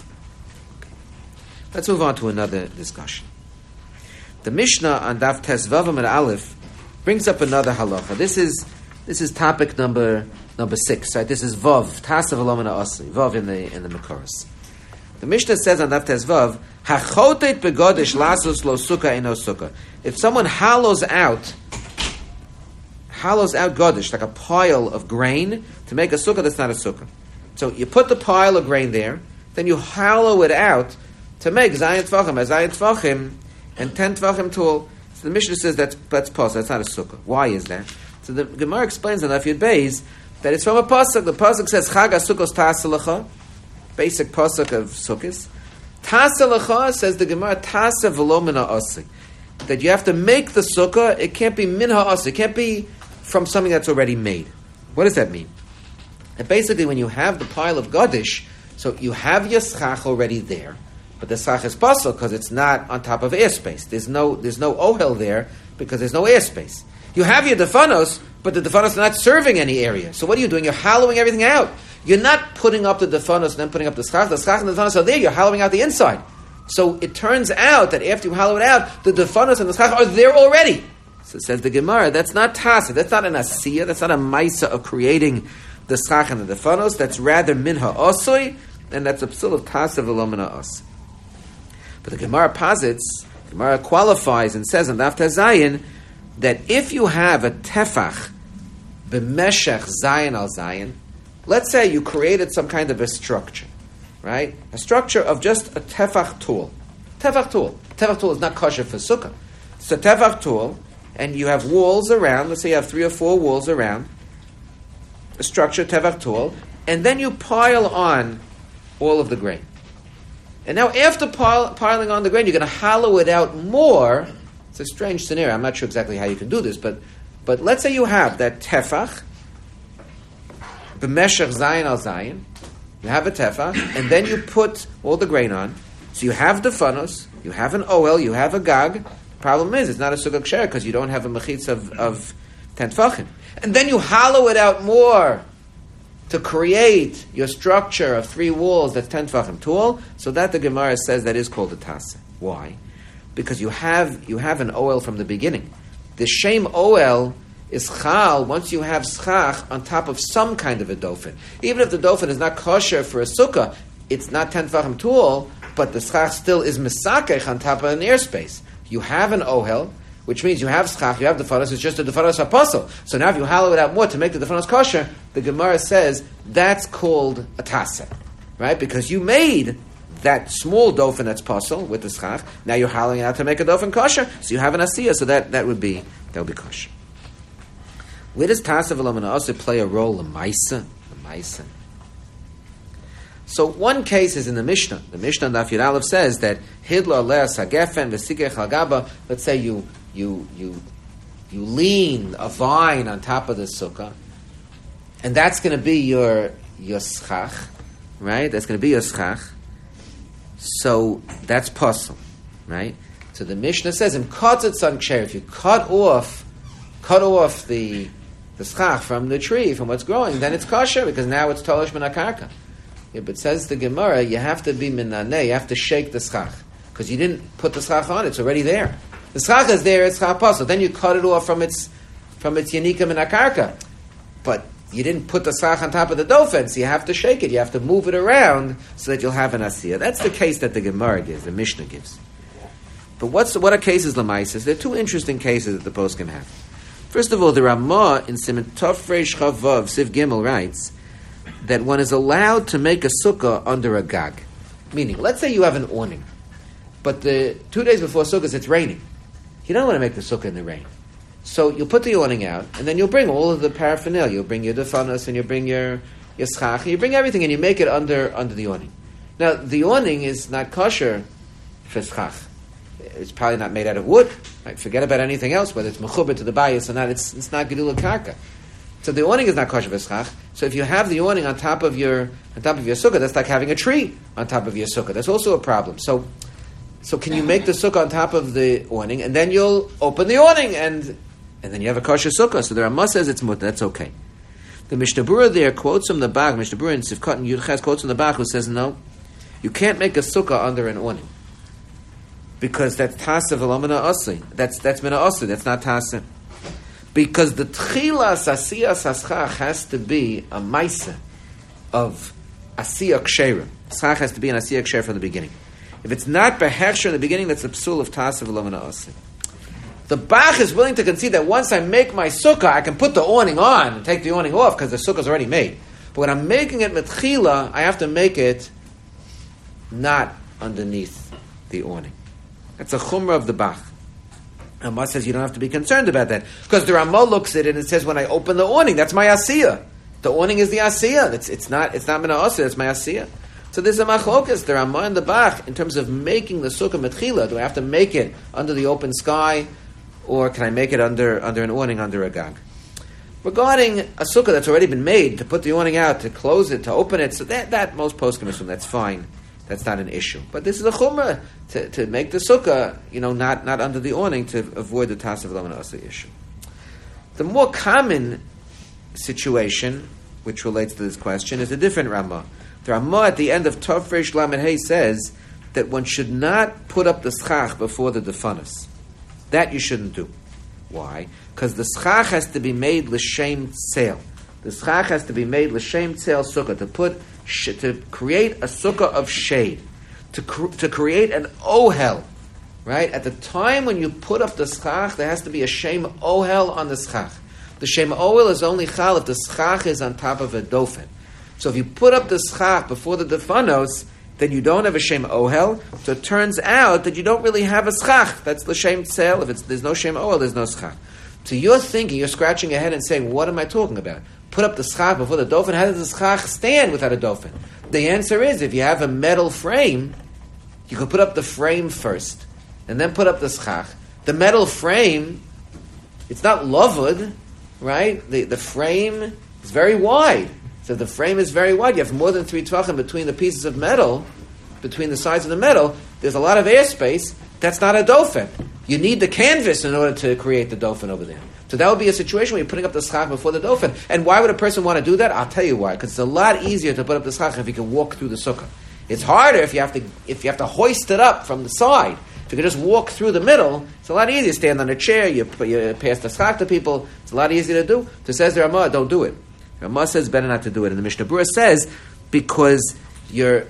Speaker 1: Let's move on to another discussion. The Mishnah on Daf Tes Vav Amud Aleph brings up another halacha. This is topic number 6. Right? This is Vav Tasav Alomana Asli Vav in the Makoros. The Mishnah says on Daf Tes Vav, Hachotet begodish lasos lo sukkah eno sukkah. If someone hollows out godish, like a pile of grain, to make a sukkah that's not a sukkah. So you put the pile of grain there, then you hollow it out to make zayin tvachim, and 10 tvachim tall. So the Mishnah says that's possible. That's not a sukkah. Why is that? So the Gemara explains on Daf Yud Beis that it's from a pasuk. The pasuk says Chag HaSukkos Tasalacha, basic pasuk of sukkahs. Tasalacha, says the Gemara, Tasa v'lo min ha'asi, that you have to make the sukkah. It can't be min ha'asi. It can't be from something that's already made. What does that mean? And basically, when you have the pile of gadish, so you have your schach already there, but the schach is pasuk because it's not on top of airspace. There's no ohel there because there's no airspace. You have your defanos, but the defanos are not serving any area. So what are you doing? You're hollowing everything out. You're not putting up the defanos and then putting up the schach. The schach and the defanos are there. You're hollowing out the inside. So it turns out that after you hollow it out, the defanos and the schach are there already. So it says the Gemara, that's not tasa, that's not an asiyah, that's not a maisa of creating the schach and the defanos, that's rather minha osoi, and that's a psul of tasa v'lomina os. But the Gemara posits, the Gemara qualifies and says on Daf Zayin that if you have a tefach b'meshech zayin al zayin, let's say you created some kind of a structure, right? A structure of just a tefach tool. Tefach tool. Tefach tool is not kosher for sukkah. It's a tefach tool, and you have walls around. Let's say you have 3 or 4 walls around a structure, tefach tool, and then you pile on all of the grain. And now after piling on the grain, you're going to hollow it out more. It's a strange scenario. I'm not sure exactly how you can do this, but let's say you have that tefach, b'meshech zayin al zayin, you have a tefach, and then you put all the grain on. So you have the funos, you have an oel, you have a gag. Problem is, it's not a sukkah ksher because you don't have a mechitz of 10 tefachim. And then you hollow it out more to create your structure of 3 walls that's 10 tefachim tall. So that the Gemara says that is called a tasa. Why? Because you have an oel from the beginning. The shem oel is chal once you have schach on top of some kind of a dofen. Even if the dofen is not kosher for a sukkah, it's not 10 tefachim tall, but the schach still is misakech on top of an airspace. You have an ohel, which means you have schach, you have the faras, it's just a defaras apostle. So now if you hollow it out more to make the defaras kosher, the Gemara says that's called a tasa, right? Because you made that small dofen that's apostle with the schach, now you're hollowing it out to make a dofen kosher, so you have an asiyah, so that would be kosher. Where does tasa v'lomina also play a role in Maisa? So one case is in the Mishnah. The Mishnah in Daf Yud Aleph says that hidla le'as hagefen v'sikech hagaba. Let's say you lean a vine on top of the sukkah, and that's going to be your schach, right? That's going to be your schach. So that's possible, right? So the Mishnah says in katzitz on ksher, if you cut off the schach from the tree, from what's growing, then it's kosher because now it's tolish min hakarka. Yeah, but says the Gemara, you have to be minaneh, you have to shake the schach. Because you didn't put the schach on, it's already there. The schach is there, it's schach pasul. Then you cut it off from its yanika min hakarka. But you didn't put the schach on top of the dofen, so you have to shake it, you have to move it around so that you'll have an asiyah. That's the case that the Gemara gives, the Mishnah gives. But what are cases lamaises? There are 2 interesting cases that the poskim have. First of all, the Ramah in Siman Tofresh Chavav, Siv Gimel writes that one is allowed to make a sukkah under a gag. Meaning, let's say you have an awning, but the 2 days before sukkahs it's raining. You don't want to make the sukkah in the rain. So you'll put the awning out, and then you'll bring all of the paraphernalia. You'll bring your defanos, and you'll bring your schach, and you bring everything, and you make it under the awning. Now, the awning is not kosher for schach. It's probably not made out of wood. Right? Forget about anything else, whether it's mechubah to the bayis or not. It's not gedula karka. So the awning is not kosher v'schach. So if you have the awning on top of your sukkah, that's like having a tree on top of your sukkah. That's also a problem. So can you make the sukkah on top of the awning, and then you'll open the awning, and then you have a kosher sukkah. So the Ramah says it's mutter. That's okay. The Mishnah Berurah there quotes from the Bach. Mishnah Berurah in Sivkot and Yudches quotes from the Bach who says no, you can't make a sukkah under an awning because that's tasa v'lomina asli. That's mina asli. That's not tasa. Because the tchila asiyah saschach has to be a maisa of asiyah kshera. Schach has to be an asiyah kshera from the beginning. If it's not behersher in the beginning, that's a psul of tasa v'lomina asli. The Bach is willing to concede that once I make my sukkah, I can put the awning on and take the awning off because the sukkah is already made. But when I'm making it metchila, I have to make it not underneath the awning. That's a chumrah of the Bach. Ramah says you don't have to be concerned about that because the Ramah looks at it and says when I open the awning, that's my asiyah. The awning is the asiyah. It's not mina asiyah. It's my asiyah. So there's a machlokas, the Ramah and the Bach, in terms of making the sukkah metchila. Do I have to make it under the open sky, or can I make it under an awning, under a gag? Regarding a sukkah that's already been made, to put the awning out, to close it, to open it, so that most poskim assume that's fine. That's not an issue. But this is a chumrah to make the sukkah, not under the awning to avoid the tasa v'lomina asli issue. The more common situation, which relates to this question, is a different Ramah. The Ramah at the end of Tov Reish Lamed Hey says that one should not put up the schach before the defunus. That you shouldn't do. Why? Because the schach has to be made l'shem tzel. The schach has to be made l'shem tzel sukkah, to create a sukkah of shade, to create an ohel. Right? At the time when you put up the schach, there has to be a shem ohel on the schach. The shem ohel is only chal if the schach is on top of a dofen. So if you put up the schach before the defanos, then you don't have a shem ohel. So it turns out that you don't really have a schach. That's the shem tzel. If there's no shem ohel, there's no schach. So you're thinking, you're scratching your head and saying, what am I talking about? Put up the schach before the dofen. How does the schach stand without a dofen? The answer is, if you have a metal frame, you can put up the frame first, and then put up the schach. The metal frame, it's not lavud, right? The frame is very wide. So the frame is very wide. You have more than 3 tvachim between the pieces of metal, between the sides of the metal. There's a lot of airspace. That's not a dofen. You need the canvas in order to create the dofen over there. So that would be a situation where you're putting up the schach before the dofen. And why would a person want to do that? I'll tell you why. Because it's a lot easier to put up the schach if you can walk through the sukkah. It's harder if you have to hoist it up from the side. If you can just walk through the middle, it's a lot easier. Stand on a chair, you pass the schach to people. It's a lot easier to do. So says the Ramah, don't do it. The Ramah says better not to do it. And the Mishnah Berurah says because you're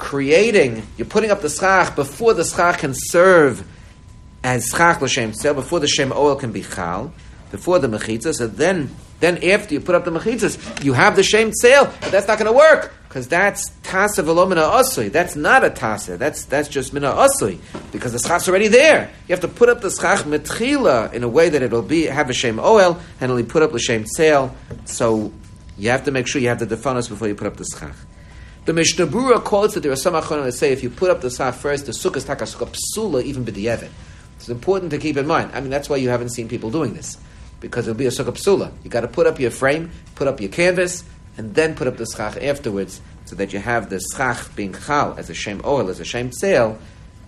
Speaker 1: putting up the schach before the schach can serve as schach l'shem tzel, before the shem oil can be chal, before the mechitzas. So then after you put up the mechitzas, you have the shem tzel, but that's not going to work because that's tasa v'lo mina asui. That's not a tasa. That's just mina asui because the schach's already there. You have to put up the schach metchila in a way that it'll have a shem oil and it'll be put up l'shem tzel. So you have to make sure you have the defanos before you put up the schach. The Mishnah Berurah quotes that there are some achonim that say if you put up the schach first, the sukkah is taka sukkah psula even b'di'evet. It's important to keep in mind. I mean, that's why you haven't seen people doing this, because it'll be a sukkah psula. You got to put up your frame, put up your canvas, and then put up the schach afterwards, so that you have the schach being chal as a shem oil, as a shem tzel,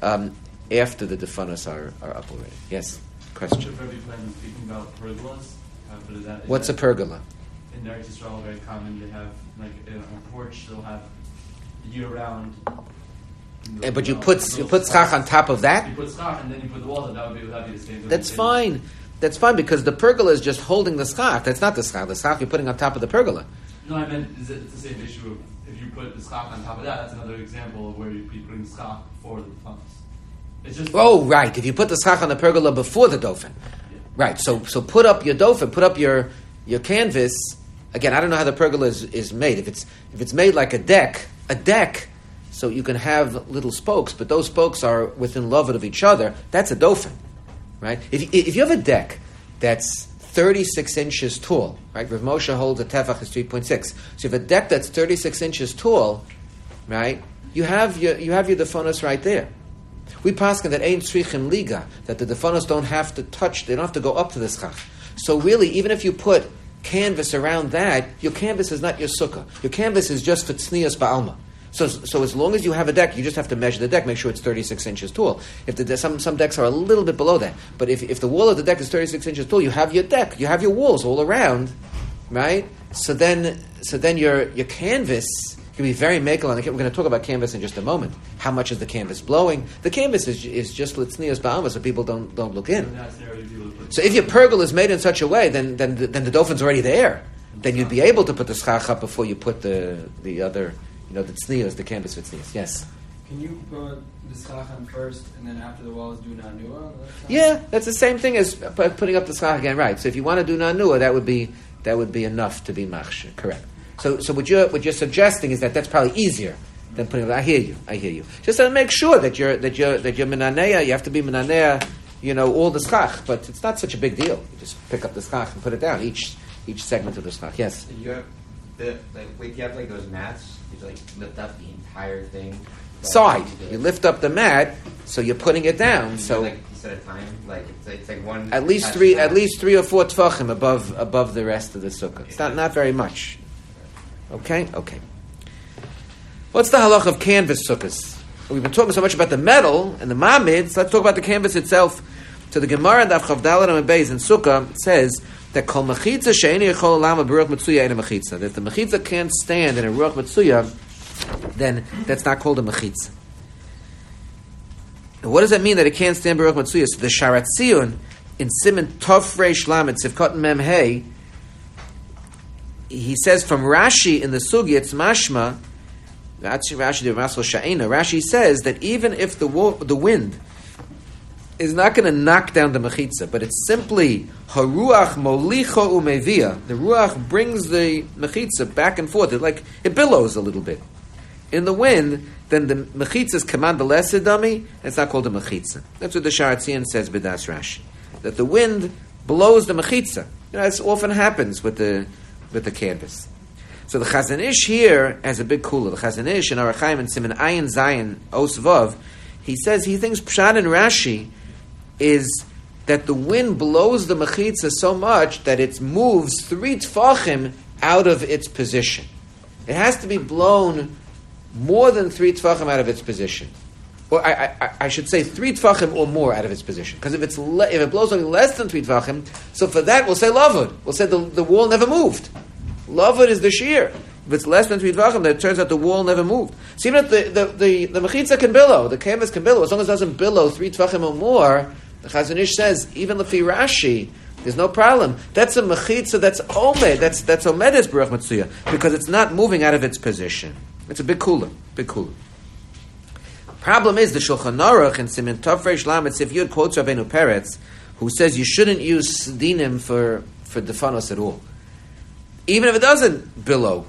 Speaker 1: after the defanos are up already. Yes, question.
Speaker 3: Speaking about pergolas,
Speaker 1: what's a pergola?
Speaker 3: In Eretz Yisrael, very common. They have like on a porch. They'll have year-round.
Speaker 1: But you put schach on top of that.
Speaker 3: You put schach and then you put the walls. That would be the same.
Speaker 1: That's fine. That's fine because the pergola is just holding the schach. That's not the schach. The schach you're putting on top of the pergola.
Speaker 3: No, I meant it's the same issue of if you put the schach on top of that. That's another example of where you'd be putting schach for the funds. It's just
Speaker 1: right. If you put the schach on the pergola before the dofen, right. So put up your dofen. Put up your canvas. Again, I don't know how the pergola is made. If it's made like a deck, so you can have little spokes, but those spokes are within love of each other. That's a dofen, right? If you have a deck that's 36 inches tall, right? Rav Moshe holds a tefach is 3.6. So you have a deck that's 36 inches tall, right? You have your defanos right there. We paskin that ain't tzrichim liga, that the defanos don't have to touch, they don't have to go up to the schach. So really, even if you put canvas around that, your canvas is not your sukkah. Your canvas is just for tznius ba'alma. So as long as you have a deck, you just have to measure the deck, make sure it's 36 inches tall. If some decks are a little bit below that, but if the wall of the deck is 36 inches tall, you have your deck, you have your walls all around, right? So then your canvas can be very makel. We're going to talk about canvas in just a moment. How much is the canvas blowing? The canvas is just litznius ba'alma, so people don't look in. So if your pergola is made in such a way, then the dofen's already there. Then you'd be able to put the schach up before you put the other, the tznius, the canvas for tznius. Yes?
Speaker 5: Can you put the schach on first, and then after the walls do nanua?
Speaker 1: Yeah, that's the same thing as putting up the schach again, right? So if you want to do nanua, that would be enough to be machshir, correct? So what you're suggesting is that's probably easier than putting it. I hear you. Just to make sure that you're minaneya, you have to be minaneya, all the schach, but it's not such a big deal. You just pick up the schach and put it down, each segment of the schach. Yes?
Speaker 2: You have if you have those mats, you lift up the entire thing.
Speaker 1: Side. You lift up the mat, so you're putting it down. So
Speaker 2: you set a time, it's like one.
Speaker 1: At least 3 or 4 tvachim above the rest of the sukkah. It's not very much. Okay. What's the halach of canvas sukkahs? We've been talking so much about the metal and the mamids. Let's talk about the canvas itself. So the Gemara in Daf Chav Daled Amud Beis in Sukkah says that kol mechitza she'eni yechol lama b'ruach mitzuya ain't a mechitza. That if the mechitza can't stand in a ruach mitzuya, then that's not called a mechitza. But what does that mean that it can't stand Baruch Matsuya? So the Sharatzion in Siman Tov Reish Lamed Sivkot Mem Hey, he says from Rashi in the Sugi, it's mashma. Rashi says that even if the wind is not going to knock down the mechitza, but it's simply haruach molicha umevia. The ruach brings the mechitza back and forth. It billows a little bit in the wind. Then the mechitza is command the lesser dummy, and it's not called a mechitza. That's what the Sharatzion says b'das Rashi, that the wind blows the mechitza. This often happens with the canvas. So the Chazon Ish here has a big kula. The Chazon Ish in Orach Chaim and Siman Ayin Zayin Os Vav, he says he thinks Pshat and Rashi is that the wind blows the mechitza so much that it moves 3 tfachim out of its position. It has to be blown more than 3 tfachim out of its position. Or I should say 3 tfachim or more out of its position. Because if it blows only less than 3 tfachim, so for that we'll say lavud. We'll say the wall never moved. Lavud is the shear. If it's less than 3 tvachim, then it turns out the wall never moved. So even if the mechitza can billow, the canvas can billow, as long as it doesn't billow 3 tvachim or more, the Chazon Ish says, even Lefi Rashi, there's no problem. That's a mechitza, that's omed, that's omedes Baruch Matsuya, because it's not moving out of its position. It's a big kula, big kula. Problem is, the Shulchan Aruch in Siman Tov Reish Lamed Sif Yud quotes Rabbeinu Peretz, who says you shouldn't use dinim for defanos at all. Even if it doesn't billow,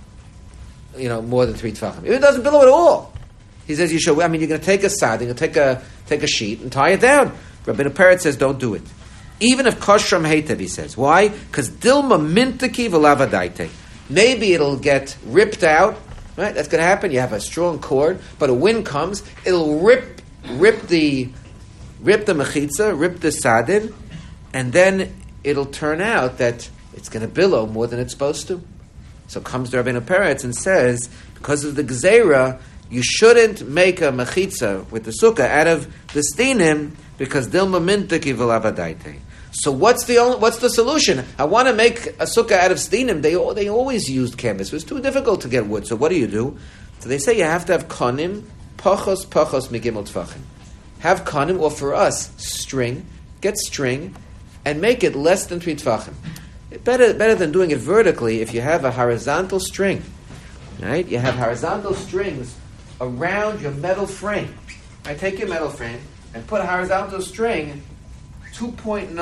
Speaker 1: more than 3 tefachim. If it doesn't billow at all, he says you should. You're going to take a sad, you're going to take a sheet and tie it down. Rabbeinu Peretz says don't do it. Even if koshram heitev, he says. Why? Because dilma mintaki v'lavadaite. Maybe it'll get ripped out. Right? That's going to happen. You have a strong cord, but a wind comes, it'll rip the mechitza, rip the sadin, and then it'll turn out that it's going to billow more than it's supposed to. So comes the Rabbeinu Peretz and says, because of the gzeira, you shouldn't make a mechitza with the sukkah out of the stinim, because dilma mintaki v'lavadaite. So what's the solution? I want to make a sukkah out of stinim. They always used canvas. It was too difficult to get wood. So what do? So they say you have to have konim, pachos migimel tfachim. Have konim, or for us, string. Get string, and make it less than 3 tfachim. Better than doing it vertically. If you have a horizontal string, right? You have horizontal strings around your metal frame. I take your metal frame and put a horizontal string, 2.9,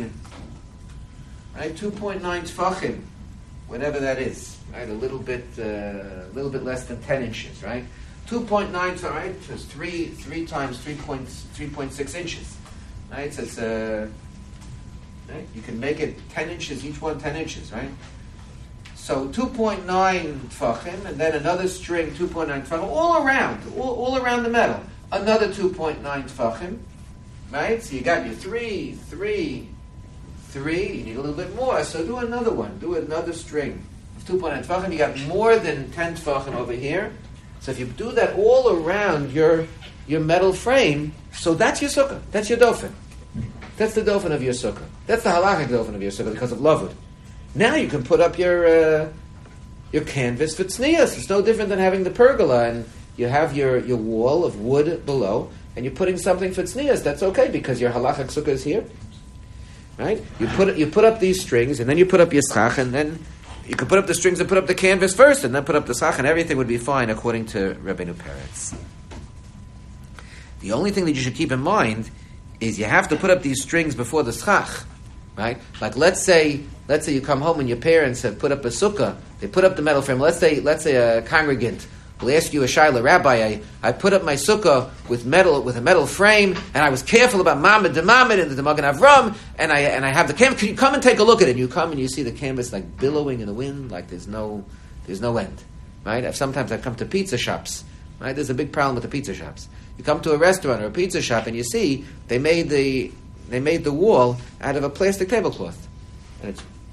Speaker 1: right? 2.9 tfachim, whatever that is, right? A little bit less than 10 inches, right? 2.9, right? So it's 3 times 3.6 inches, right? So it's right? You can make it 10 inches, each one 10 inches, right? So 2.9 tfachim, and then another string, 2.9 tfachim, all around the metal. Another 2.9 tfachim, right? So you got your 3, you need a little bit more, so do another one, do another string. 2.9 tfachim, you got more than 10 tfachim over here. So if you do that all around your metal frame, so that's your sukkah, that's your dofen. That's the dofen of your sukkah. That's the halachic dofen of your sukkah because of lavud. Now you can put up your canvas for tznius. It's no different than having the pergola, and you have your wall of wood below, and you're putting something for tznius. That's okay because your halachic sukkah is here, right? You put up these strings, and then you put up your schach, and then you can put up the strings and put up the canvas first, and then put up the schach, and everything would be fine according to Rabbeinu Peretz. The only thing that you should keep in mind is you have to put up these strings before the schach, right? Like let's say you come home and your parents have put up a sukkah, they put up the metal frame. Let's say a congregant will ask you a shaila, Rabbi, I put up my sukkah with a metal frame, and I was careful about Mamad and the Magen Avram, and I have the canvas. Can you come and take a look at it? And you come and you see the canvas like billowing in the wind, like there's no end, right? Sometimes I come to pizza shops, right? There's a big problem with the pizza shops. You come to a restaurant or a pizza shop and you see they made the wall out of a plastic tablecloth, and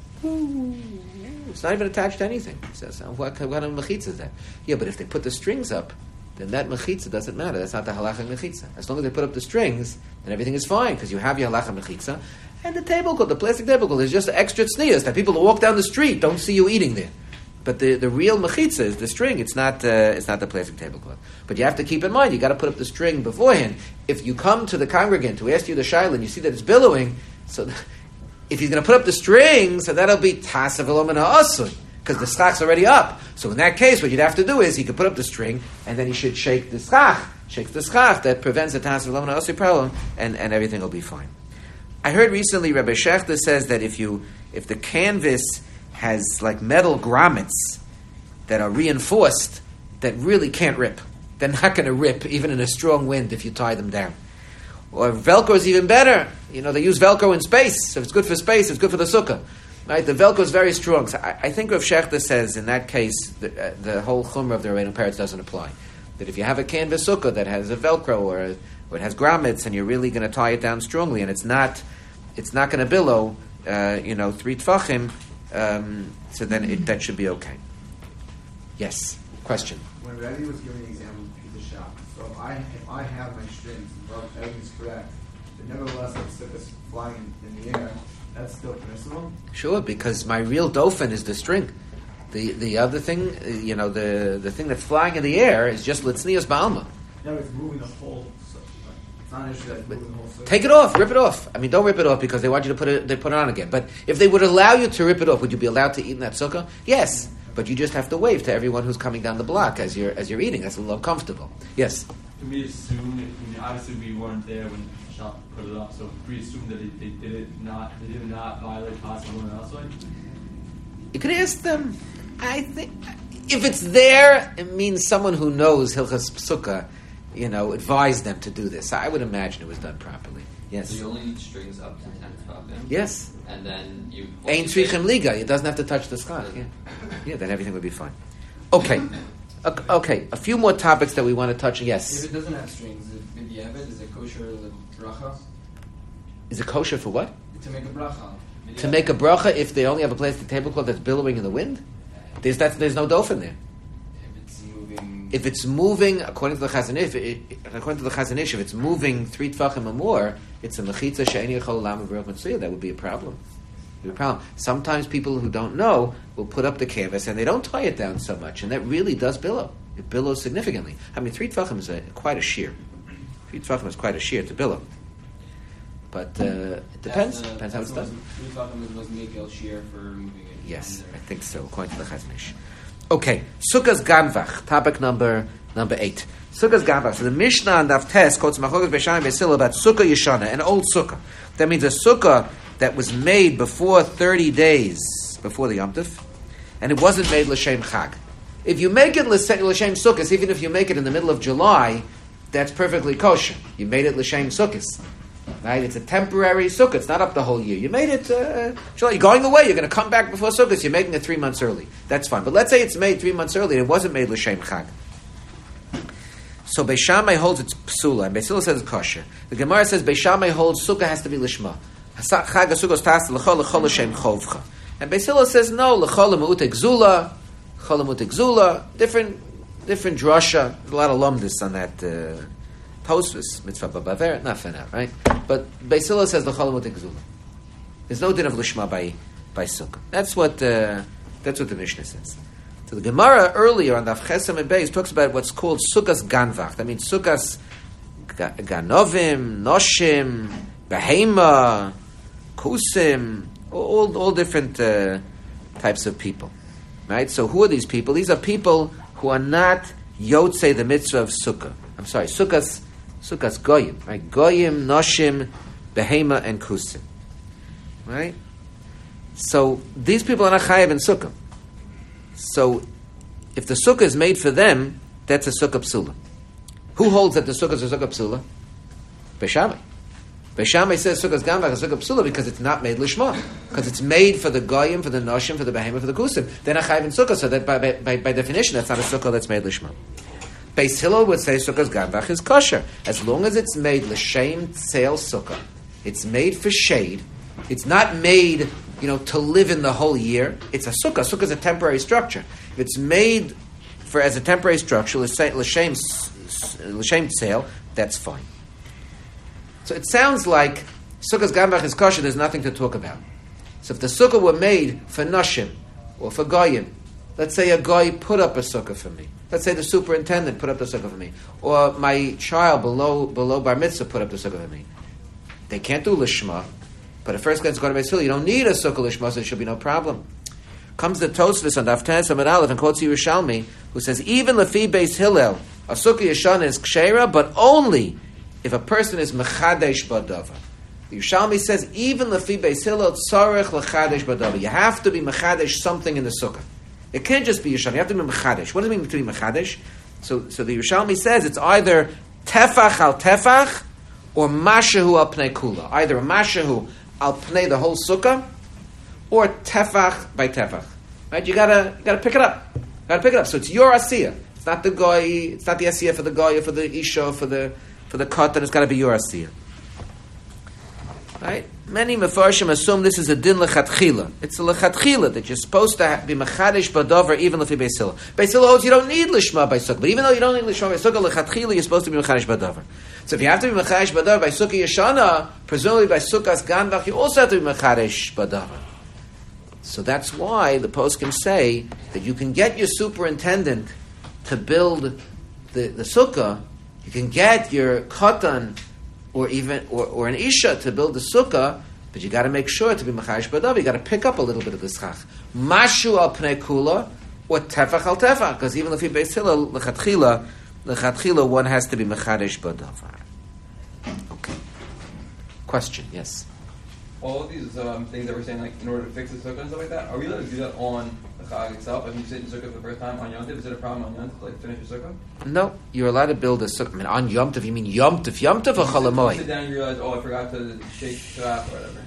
Speaker 1: it's not even attached to anything. It says, what kind of mechitza is that? Yeah, but if they put the strings up, then that mechitza doesn't matter. That's not the halacha mechitza. As long as they put up the strings, then everything is fine because you have your halacha mechitza, and the tablecloth, the plastic tablecloth, is just extra tznius that people who walk down the street don't see you eating there. But the real mechitza is the string. It's not the plastic tablecloth. But you have to keep in mind, you got to put up the string beforehand. If you come to the congregant who asked you the shaila and you see that it's billowing, so if he's going to put up the string, so that'll be tasav elomena asui, because the schach's already up. So in that case, what you'd have to do is he could put up the string and then he should shake the schach. Shakes the schach, that prevents the tasav elomena asui problem, and everything will be fine. I heard recently Rabbi Shechter says that if the canvas has like metal grommets that are reinforced, that really can't rip. They're not going to rip even in a strong wind if you tie them down. Or Velcro is even better. They use Velcro in space. So if it's good for space, it's good for the sukkah. Right? The Velcro is very strong. So I think Rav Shechter says in that case the whole chumrah of the Rabbeinu Peretz doesn't apply. That if you have a canvas sukkah that has a Velcro or it has grommets and you're really going to tie it down strongly and it's not going to billow, 3 tfachim, so then that should be okay. Yes, question.
Speaker 6: When Rebbe was giving the example of piece of shop, so if I have my strings, well, everything's correct, but nevertheless it's flying in the air, that's still permissible?
Speaker 1: Sure, because my real dofen is the string. The other thing, the thing that's flying in the air is just litznius ba'alma.
Speaker 6: No, it's moving the whole. It's not an issue that it's moving the whole.
Speaker 1: Take it off, rip it off. I mean, don't rip it off because they want you to put it on again. But if they would allow you to rip it off, would you be allowed to eat in that sukkah? Yes, but you just have to wave to everyone who's coming down the block as you're eating. That's a little uncomfortable. Yes.
Speaker 3: Can we assume? Obviously, we weren't there when Shop put it up, so we assume that they did not violate possible and elsewhere.
Speaker 1: You could ask them. I think if it's there, it means someone who knows Hilchas Sukkah, advised them to do this. I would imagine it was done properly. Yes.
Speaker 7: So you only need strings up to 10 tefachim.
Speaker 1: Yes.
Speaker 7: And then you.
Speaker 1: Ein tzrichem liga. It doesn't have to touch the schach. Yeah. Then everything would be fine. Okay. A few more topics that we want to touch. Yes.
Speaker 5: If it doesn't have strings, is it kosher the bracha?
Speaker 1: Is it kosher for what?
Speaker 5: To make a bracha.
Speaker 1: To make a bracha if they only have a plastic tablecloth that's billowing in the wind? There's no dofen there. If it's moving, according to the Chazon Ish, if it's moving 3 tefachim or more, it's a mechitza she'eni yachol lam v'roch mitzvah. That would be a problem. Sometimes people who don't know will put up the canvas and they don't tie it down so much, and that really does billow. It billows significantly. I mean, 3 tefachim is quite a shear. 3 tefachim is quite a shear to billow. But it depends. Depends how it's done.
Speaker 5: 3 tefachim was Miguel shear for moving it.
Speaker 1: Yes, I think so, according to the Chazon Ish. Okay, Sukkah's Ganvach, topic number 8. Sukkah's Ganvach. So the Mishnah and Daf Tes quotes Machogas Beishamai Beisila about Sukkah Yeshana, an old Sukkah. That means a Sukkah that was made before 30 days before the Yom Tov, and it wasn't made L'Shem Chag. If you make it L'Shem Sukkahs, even if you make it in the middle of July, that's perfectly kosher. You made it L'Shem Sukkahs. Right? It's a temporary sukkah. It's not up the whole year. You made it, you're going away. You're going to come back before sukkahs. You're making it 3 months early. That's fine. But let's say it's made 3 months early and it wasn't made l'shem chag. So Beis Shammai holds it's psula, and Beis Hillel says it's kosher. The Gemara says Beis Shammai holds sukkah has to be lishma. Chag ha-sukkos tas l'chol l'shem chovcha. And Beis Hillel says no, l'chol l'mu'ut gzula, l'chol l'mu'ut gzula. Different drasha. There's a lot of lumdis on that. Tosfos mitzvah babaver, not for now, right? But Beis Hillel says the cholamut gzula. There's no din of lishma by sukkah. That's what the Mishnah says. So the Gemara earlier on the Chesam and Beis talks about what's called sukkahs ganvach. That means sukkahs ganovim, noshim, behema, kusim, all different types of people, right? So who are these people? These are people who are not yotzei the mitzvah of sukkah. I'm sorry, sukkahs goyim, right? Goyim, noshim, behema, and kusim, right? So these people are not chayav in sukkah. So if the sukkah is made for them, that's a sukkah psula. Who holds that the sukkah is a sukkah psula? Beis Shammai. Beis Shammai says sukkah's ganvach is sukkah psula because it's not made lishma, because it's made for the goyim, for the noshim, for the behema, for the kusim. They're not chayav in sukkah, so that by definition that's not a sukkah that's made lishma. Beis Hillel would say sukkah's ganvach is kosher as long as it's made l'shem tzeil sukkah. It's made for shade. It's not made, to live in the whole year. It's a sukkah. Sukkah is a temporary structure. If it's made as a temporary structure, l'shem tzeil, that's fine. So it sounds like sukkah's ganvach is kosher. There's nothing to talk about. So if the sukkah were made for noshim or for goyim, Let's say a guy put up a sukkah for me. Let's say the superintendent put up the sukkah for me. Or my child below bar mitzvah put up the sukkah for me. They can't do lishma, but at first glance, go to Beis Hillel, you don't need a sukkah lishma, so there should be no problem. Comes the Tosfos on Daf Tes Amud Aleph and quotes Yerushalmi, who says, even lefi Beis Hillel, a sukkah yeshana is kshera, but only if a person is mechadesh badavar. The Yerushalmi says, even lefi Beis Hillel, tzarech lechadesh badavar. You have to be mechadesh something in the sukkah. It can't just be yeshana. You have to be mechadesh. What does it mean to be mechadesh? So the Yerushalmi says it's either tefach al tefach or mashahu al pnei kula. Either a mashahu al pnei the whole sukkah, or tefach by tefach. Right? You gotta pick it up. So it's your asiyah. It's not the goy. It's not the asiyah for the goy or for the isha or for the katan. It's got to be your asiyah. Right? Many mefarshim assume this is a din lechatchila. It's a lechatchila that you're supposed to be mechadesh badavar even lefi Beis Hillel. Beis Hillel holds you don't need lishma by sukkah, but even though you don't need lishma by sukkah, lechatchila you're supposed to be mechadesh badavar. So if you have to be mechadesh badavar by sukkah yeshana, presumably by sukkahs ganvach, you also have to be mechadesh badavar. So that's why the poskim say that you can get your superintendent to build the sukkah, you can get your katan or even or an isha to build the sukkah, but you got to make sure to be mechadesh badavar. You got to pick up a little bit of the schach. Mashu al pnei kula or tefach al tefach, because even if you Beis Hillel lechatchila one has to be mechadesh badavar. Okay. Question? Yes.
Speaker 8: All of these things that we're saying, like in order to fix the sukkah and stuff like that, are we allowed to do that on the chag itself? If you sit in sukkah for the first time on Yom Tov, is it a problem on Yom Tov to like finish your sukkah?
Speaker 1: No, you're allowed to build a sukkah. I mean, on Yom Tov, you mean Yom Tov or Cholamoy?
Speaker 8: You sit down and you realize, oh, I forgot to shake shaf or whatever.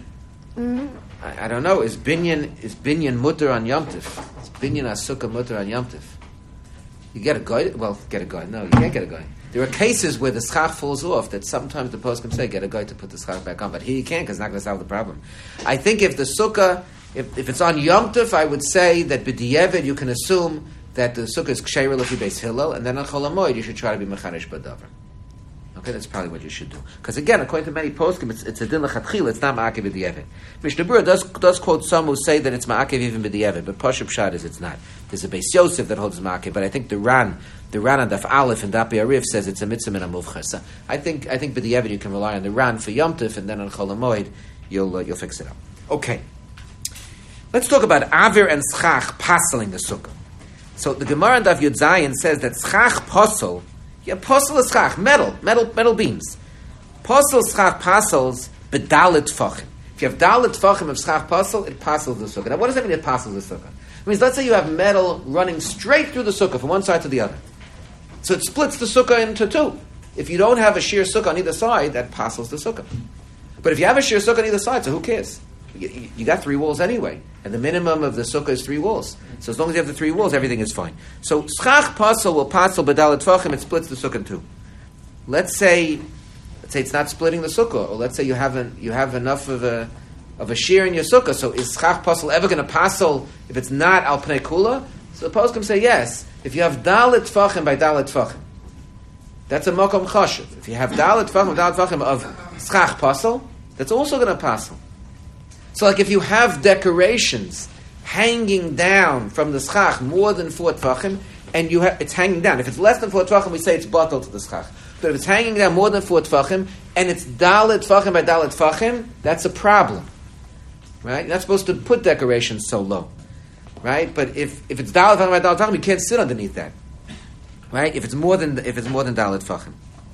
Speaker 1: I don't know. Is binyan mutter on Yom Tov? Is binyan asukah mutter on Yom Tov? You get a guy? Well, get a guy. No, you can't get a guy. There are cases where the schach falls off that sometimes the post can say, get a guy to put the schach back on. But here you can't because it's not going to solve the problem. I think if the sukkah, if it's on Yom Tov, I would say that b'di'evid you can assume that the sukkah is ksheira lefi Beis Hillel, and then on Chol HaMoed you should try to be mechadesh badavar. Okay, that's probably what you should do. Because again, according to many poskim, it's a din lechatchila, it's not ma'akev b'di'evid. Mishnah Berurah does quote some who say that it's ma'akev even b'di'evid, but Pashup Pshat is it's not. There's a Beis Yosef that holds ma'akev, but I think the Ran on Daf Aleph and Daf Arif says it's a mitzvah min hamuvchas. I think b'di'evid you can rely on the Ran for Yom Tov, and then on Chol HaMoed you'll fix it up. Okay, let's talk about avir and schach paseling the sukkah. So the Gemara on Daf Yud Zayin says that schach pasel. Yeah, pasel is schach, metal beams. Pasel schach pasels bedalit tfachim. If you have dalit tfachim of schach pasel, it pasels the sukkah. Now, what does that mean? It pasels the sukkah. It means, let's say you have metal running straight through the sukkah from one side to the other. So it splits the sukkah into two. If you don't have a sheer sukkah on either side, that pasels the sukkah. But if you have a sheer sukkah on either side, so who cares? You got 3 walls anyway, and the minimum of the sukkah is 3 walls. So as long as you have the 3 walls, everything is fine. So schach pasel will pasel bedalit tfachim. It splits the sukkah in 2. Let's say it's not splitting the sukkah, or let's say you have enough of a shear in your sukkah. So is schach pasel ever going to pasel if it's not al pnei kula? So the poskim say yes. If you have dalit tfachim by dalit tfachim, that's a makom chashuv. If you have dalit tfachim of schach pasel, that's also going to pasel. So like if you have decorations hanging down from the schach more than 4 tvachim, and it's hanging down. If it's less than 4 tvachim, we say it's batal to the schach. But if it's hanging down more than 4 tvachim, and it's dalit tvachim by dalit tvachim, that's a problem. Right? You're not supposed to put decorations so low. Right? But if it's dalit tvachim by dalit tvachim, you can't sit underneath that. Right? If it's more than dalit tvachim.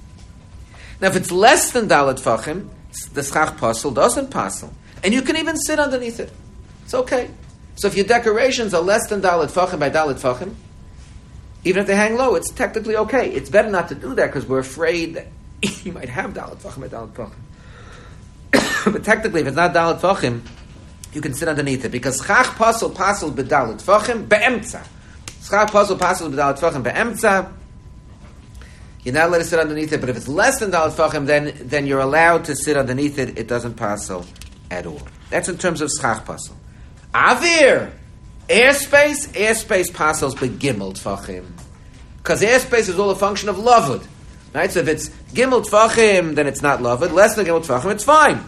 Speaker 1: Now if it's less than dalit tvachim, the schach pasel doesn't pasel. And you can even sit underneath it. It's okay. So if your decorations are less than dalit tfachim by dalit tfachim, even if they hang low, it's technically okay. It's better not to do that because we're afraid that you might have dalit tfachim by dalit tfachim. But technically, if it's not dalit tfachim, you can sit underneath it because schach pasel bedalit tfachim be'emtza. Schach pasel bedalit tfachim be'emtza. You're not allowed to sit underneath it. But if it's less than dalit tfachim, then you're allowed to sit underneath it. It doesn't pasel at all. That's in terms of schach pasel. Avir, airspace pasels begimel tfachim. Because airspace is all a function of lavud. Right? So if it's gimel tfachim, then it's not lavud. Less than gimel tfachim, it's fine.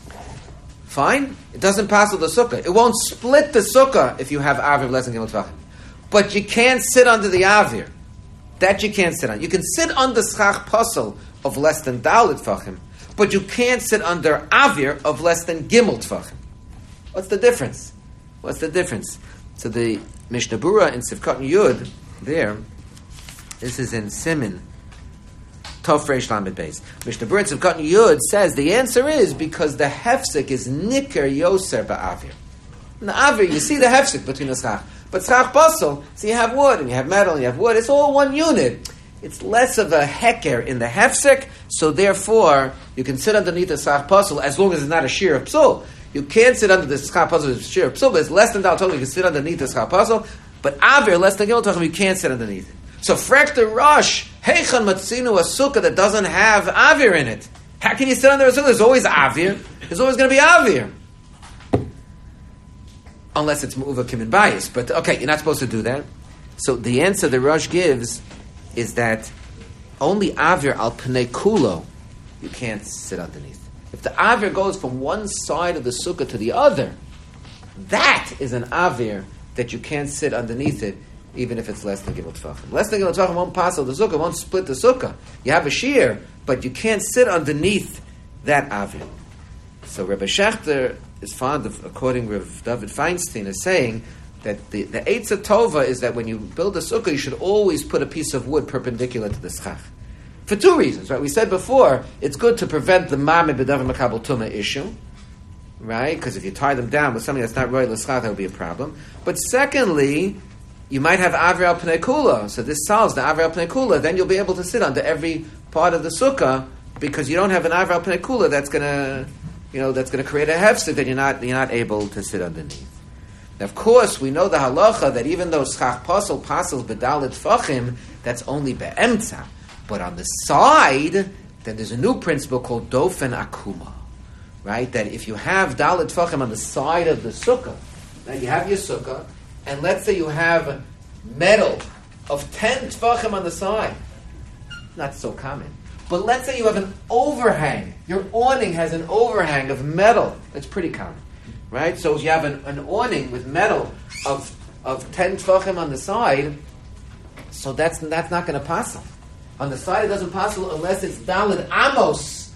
Speaker 1: Fine? It doesn't pasel the sukkah. It won't split the sukkah if you have avir less than gimel tfachim. But you can't sit under the avir. That you can't sit on. You can sit under schach pasel of less than dalit tfachim, but you can't sit under avir of less than gimel tfachim. What's the difference? What's the difference? So the Mishnah Berurah in Sivkot Yud, there, this is in Siman, Tov Reish Lamed Beis. Mishnah Berurah in Sivkot Yud says the answer is because the hefsek is niker yoser ba'avir. In the avir, you see the hefsek between the schach. But schach basel, so you have wood, and you have metal, and you have wood, it's all one unit. It's less of a heker in the hefsek, so therefore, you can sit underneath the schach basel as long as it's not a shear of psul. You can't sit under the schach basel as a shear of psul, but it's less than dal total, you can sit underneath the schach basel, but avir, less than gimel tochim, you can't sit underneath it. So frek the Rosh, heichan matzinu a sukkah that doesn't have avir in it. How can you sit under a sukkah? There's always avir. There's always going to be avir. Unless it's mu'uva kimin bias. But okay, you're not supposed to do that. So the answer the Rosh gives is that only avir al pnei kulo you can't sit underneath. If the avir goes from one side of the sukkah to the other, that is an avir that you can't sit underneath it, even if it's less than gimel tefachim. Less than gimel tefachim won't pass the sukkah, won't split the sukkah. You have a shear, but you can't sit underneath that avir. So Rebbe Shechter is fond of, according to David Feinstein, is saying that the Eitzah Tova is that when you build a sukkah, you should always put a piece of wood perpendicular to the schach. For two reasons, right? We said before, it's good to prevent the Mamid B'Davar Makabel Tumah issue, right? Because if you tie them down with something that's not roy l'schach, that would be a problem. But secondly, you might have Avir al Pnei Kula, so this solves the Avir al Pnei Kula, then you'll be able to sit under every part of the sukkah, because you don't have an Avir al Pnei Kula that's going to create a hefsek that you're not able to sit underneath. Now, of course, we know the halacha that even though schach pasel bedalit tfachim, that's only be'emtza. But on the side, then there's a new principle called dofen akuma, right? That if you have dalit tfachim on the side of the sukkah, now you have your sukkah, and let's say you have metal of 10 tfachim on the side, not so common. But let's say you have an overhang. Your awning has an overhang of metal. That's pretty common, right? So if you have an awning with metal of 10 tfachim on the side, so that's not going to pass. On the side, it doesn't pass unless it's daled amos.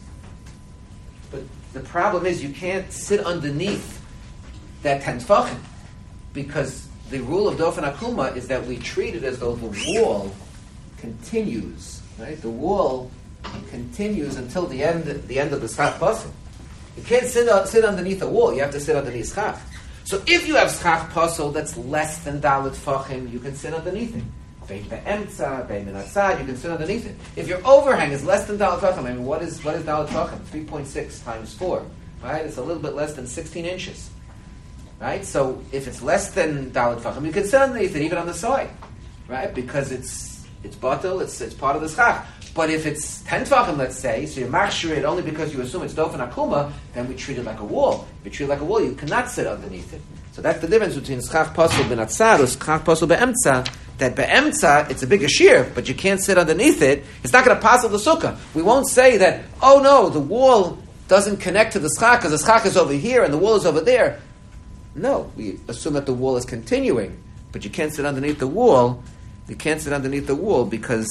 Speaker 1: But the problem is you can't sit underneath that 10 tfachim, because the rule of dofen akuma is that we treat it as though the wall continues, right? The wall continues until the end of the schach pasel. You can't sit underneath a wall. You have to sit underneath schach. So if you have schach pasel that's less than dalet fachim, you can sit underneath it. Bein be'emtza, bein menatzad, you can sit underneath it. If your overhang is less than dalet fachim, I mean, what is dalet fachim? 3.6 times 4, right? It's a little bit less than 16 inches, right? So if it's less than dalet fachim, you can sit underneath it, even on the side, right? Because it's batel, it's part of the schach. But if it's 10 tefachim, let's say, so you machshir it only because you assume it's dofen akuma, then we treat it like a wall. If you treat it like a wall, you cannot sit underneath it. So that's the difference between schach pasel benatzad or schach pasel be'emtza. That be'emtza, it's a bigger shear, but you can't sit underneath it. It's not going to pass the sukkah. We won't say that, oh no, the wall doesn't connect to the schach because the schach is over here and the wall is over there. No, we assume that the wall is continuing, but you can't sit underneath the wall. You can't sit underneath the wall because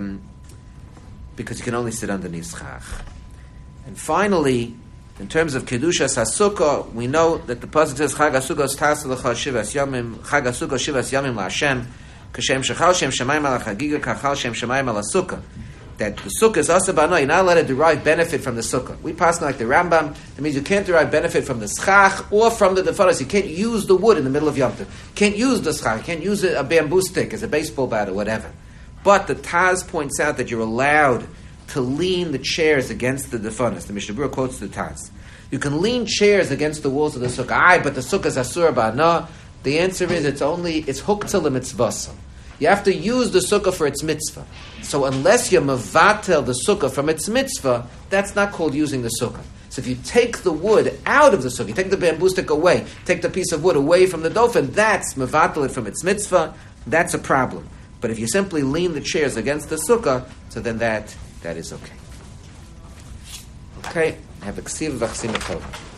Speaker 1: you can only sit underneath schach. And finally, in terms of kedushas hasukah, we know that the pasuk says Chag hasukah tasel lecha shivas yamim, Chag hasukah shivas yamim laHashem, kashem shechal shem shemayim al chagiga kachal shem shemayim al sukkah. That the sukkah is asa b'ano, you're not allowed to derive benefit from the sukkah. We pass like the Rambam. That means you can't derive benefit from the schach or from the defaras. You can't use the wood in the middle of Yom Tov. You can't use the schach. You can't use a bamboo stick as a baseball bat or whatever. But the Taz points out that you're allowed to lean the chairs against the defaras. The Mishnah Berurah quotes the Taz. You can lean chairs against the walls of the sukkah. But the sukkah is asur ba'ana. The answer is it's huktzah l'mitzvah. You have to use the sukkah for its mitzvah. So unless you mevatel the sukkah from its mitzvah, that's not called using the sukkah. So if you take the wood out of the sukkah, you take the bamboo stick away, take the piece of wood away from the dofen, that's mevatel it from its mitzvah. That's a problem. But if you simply lean the chairs against the sukkah, so then that is okay. Okay, have a ksiv v'chsim etov.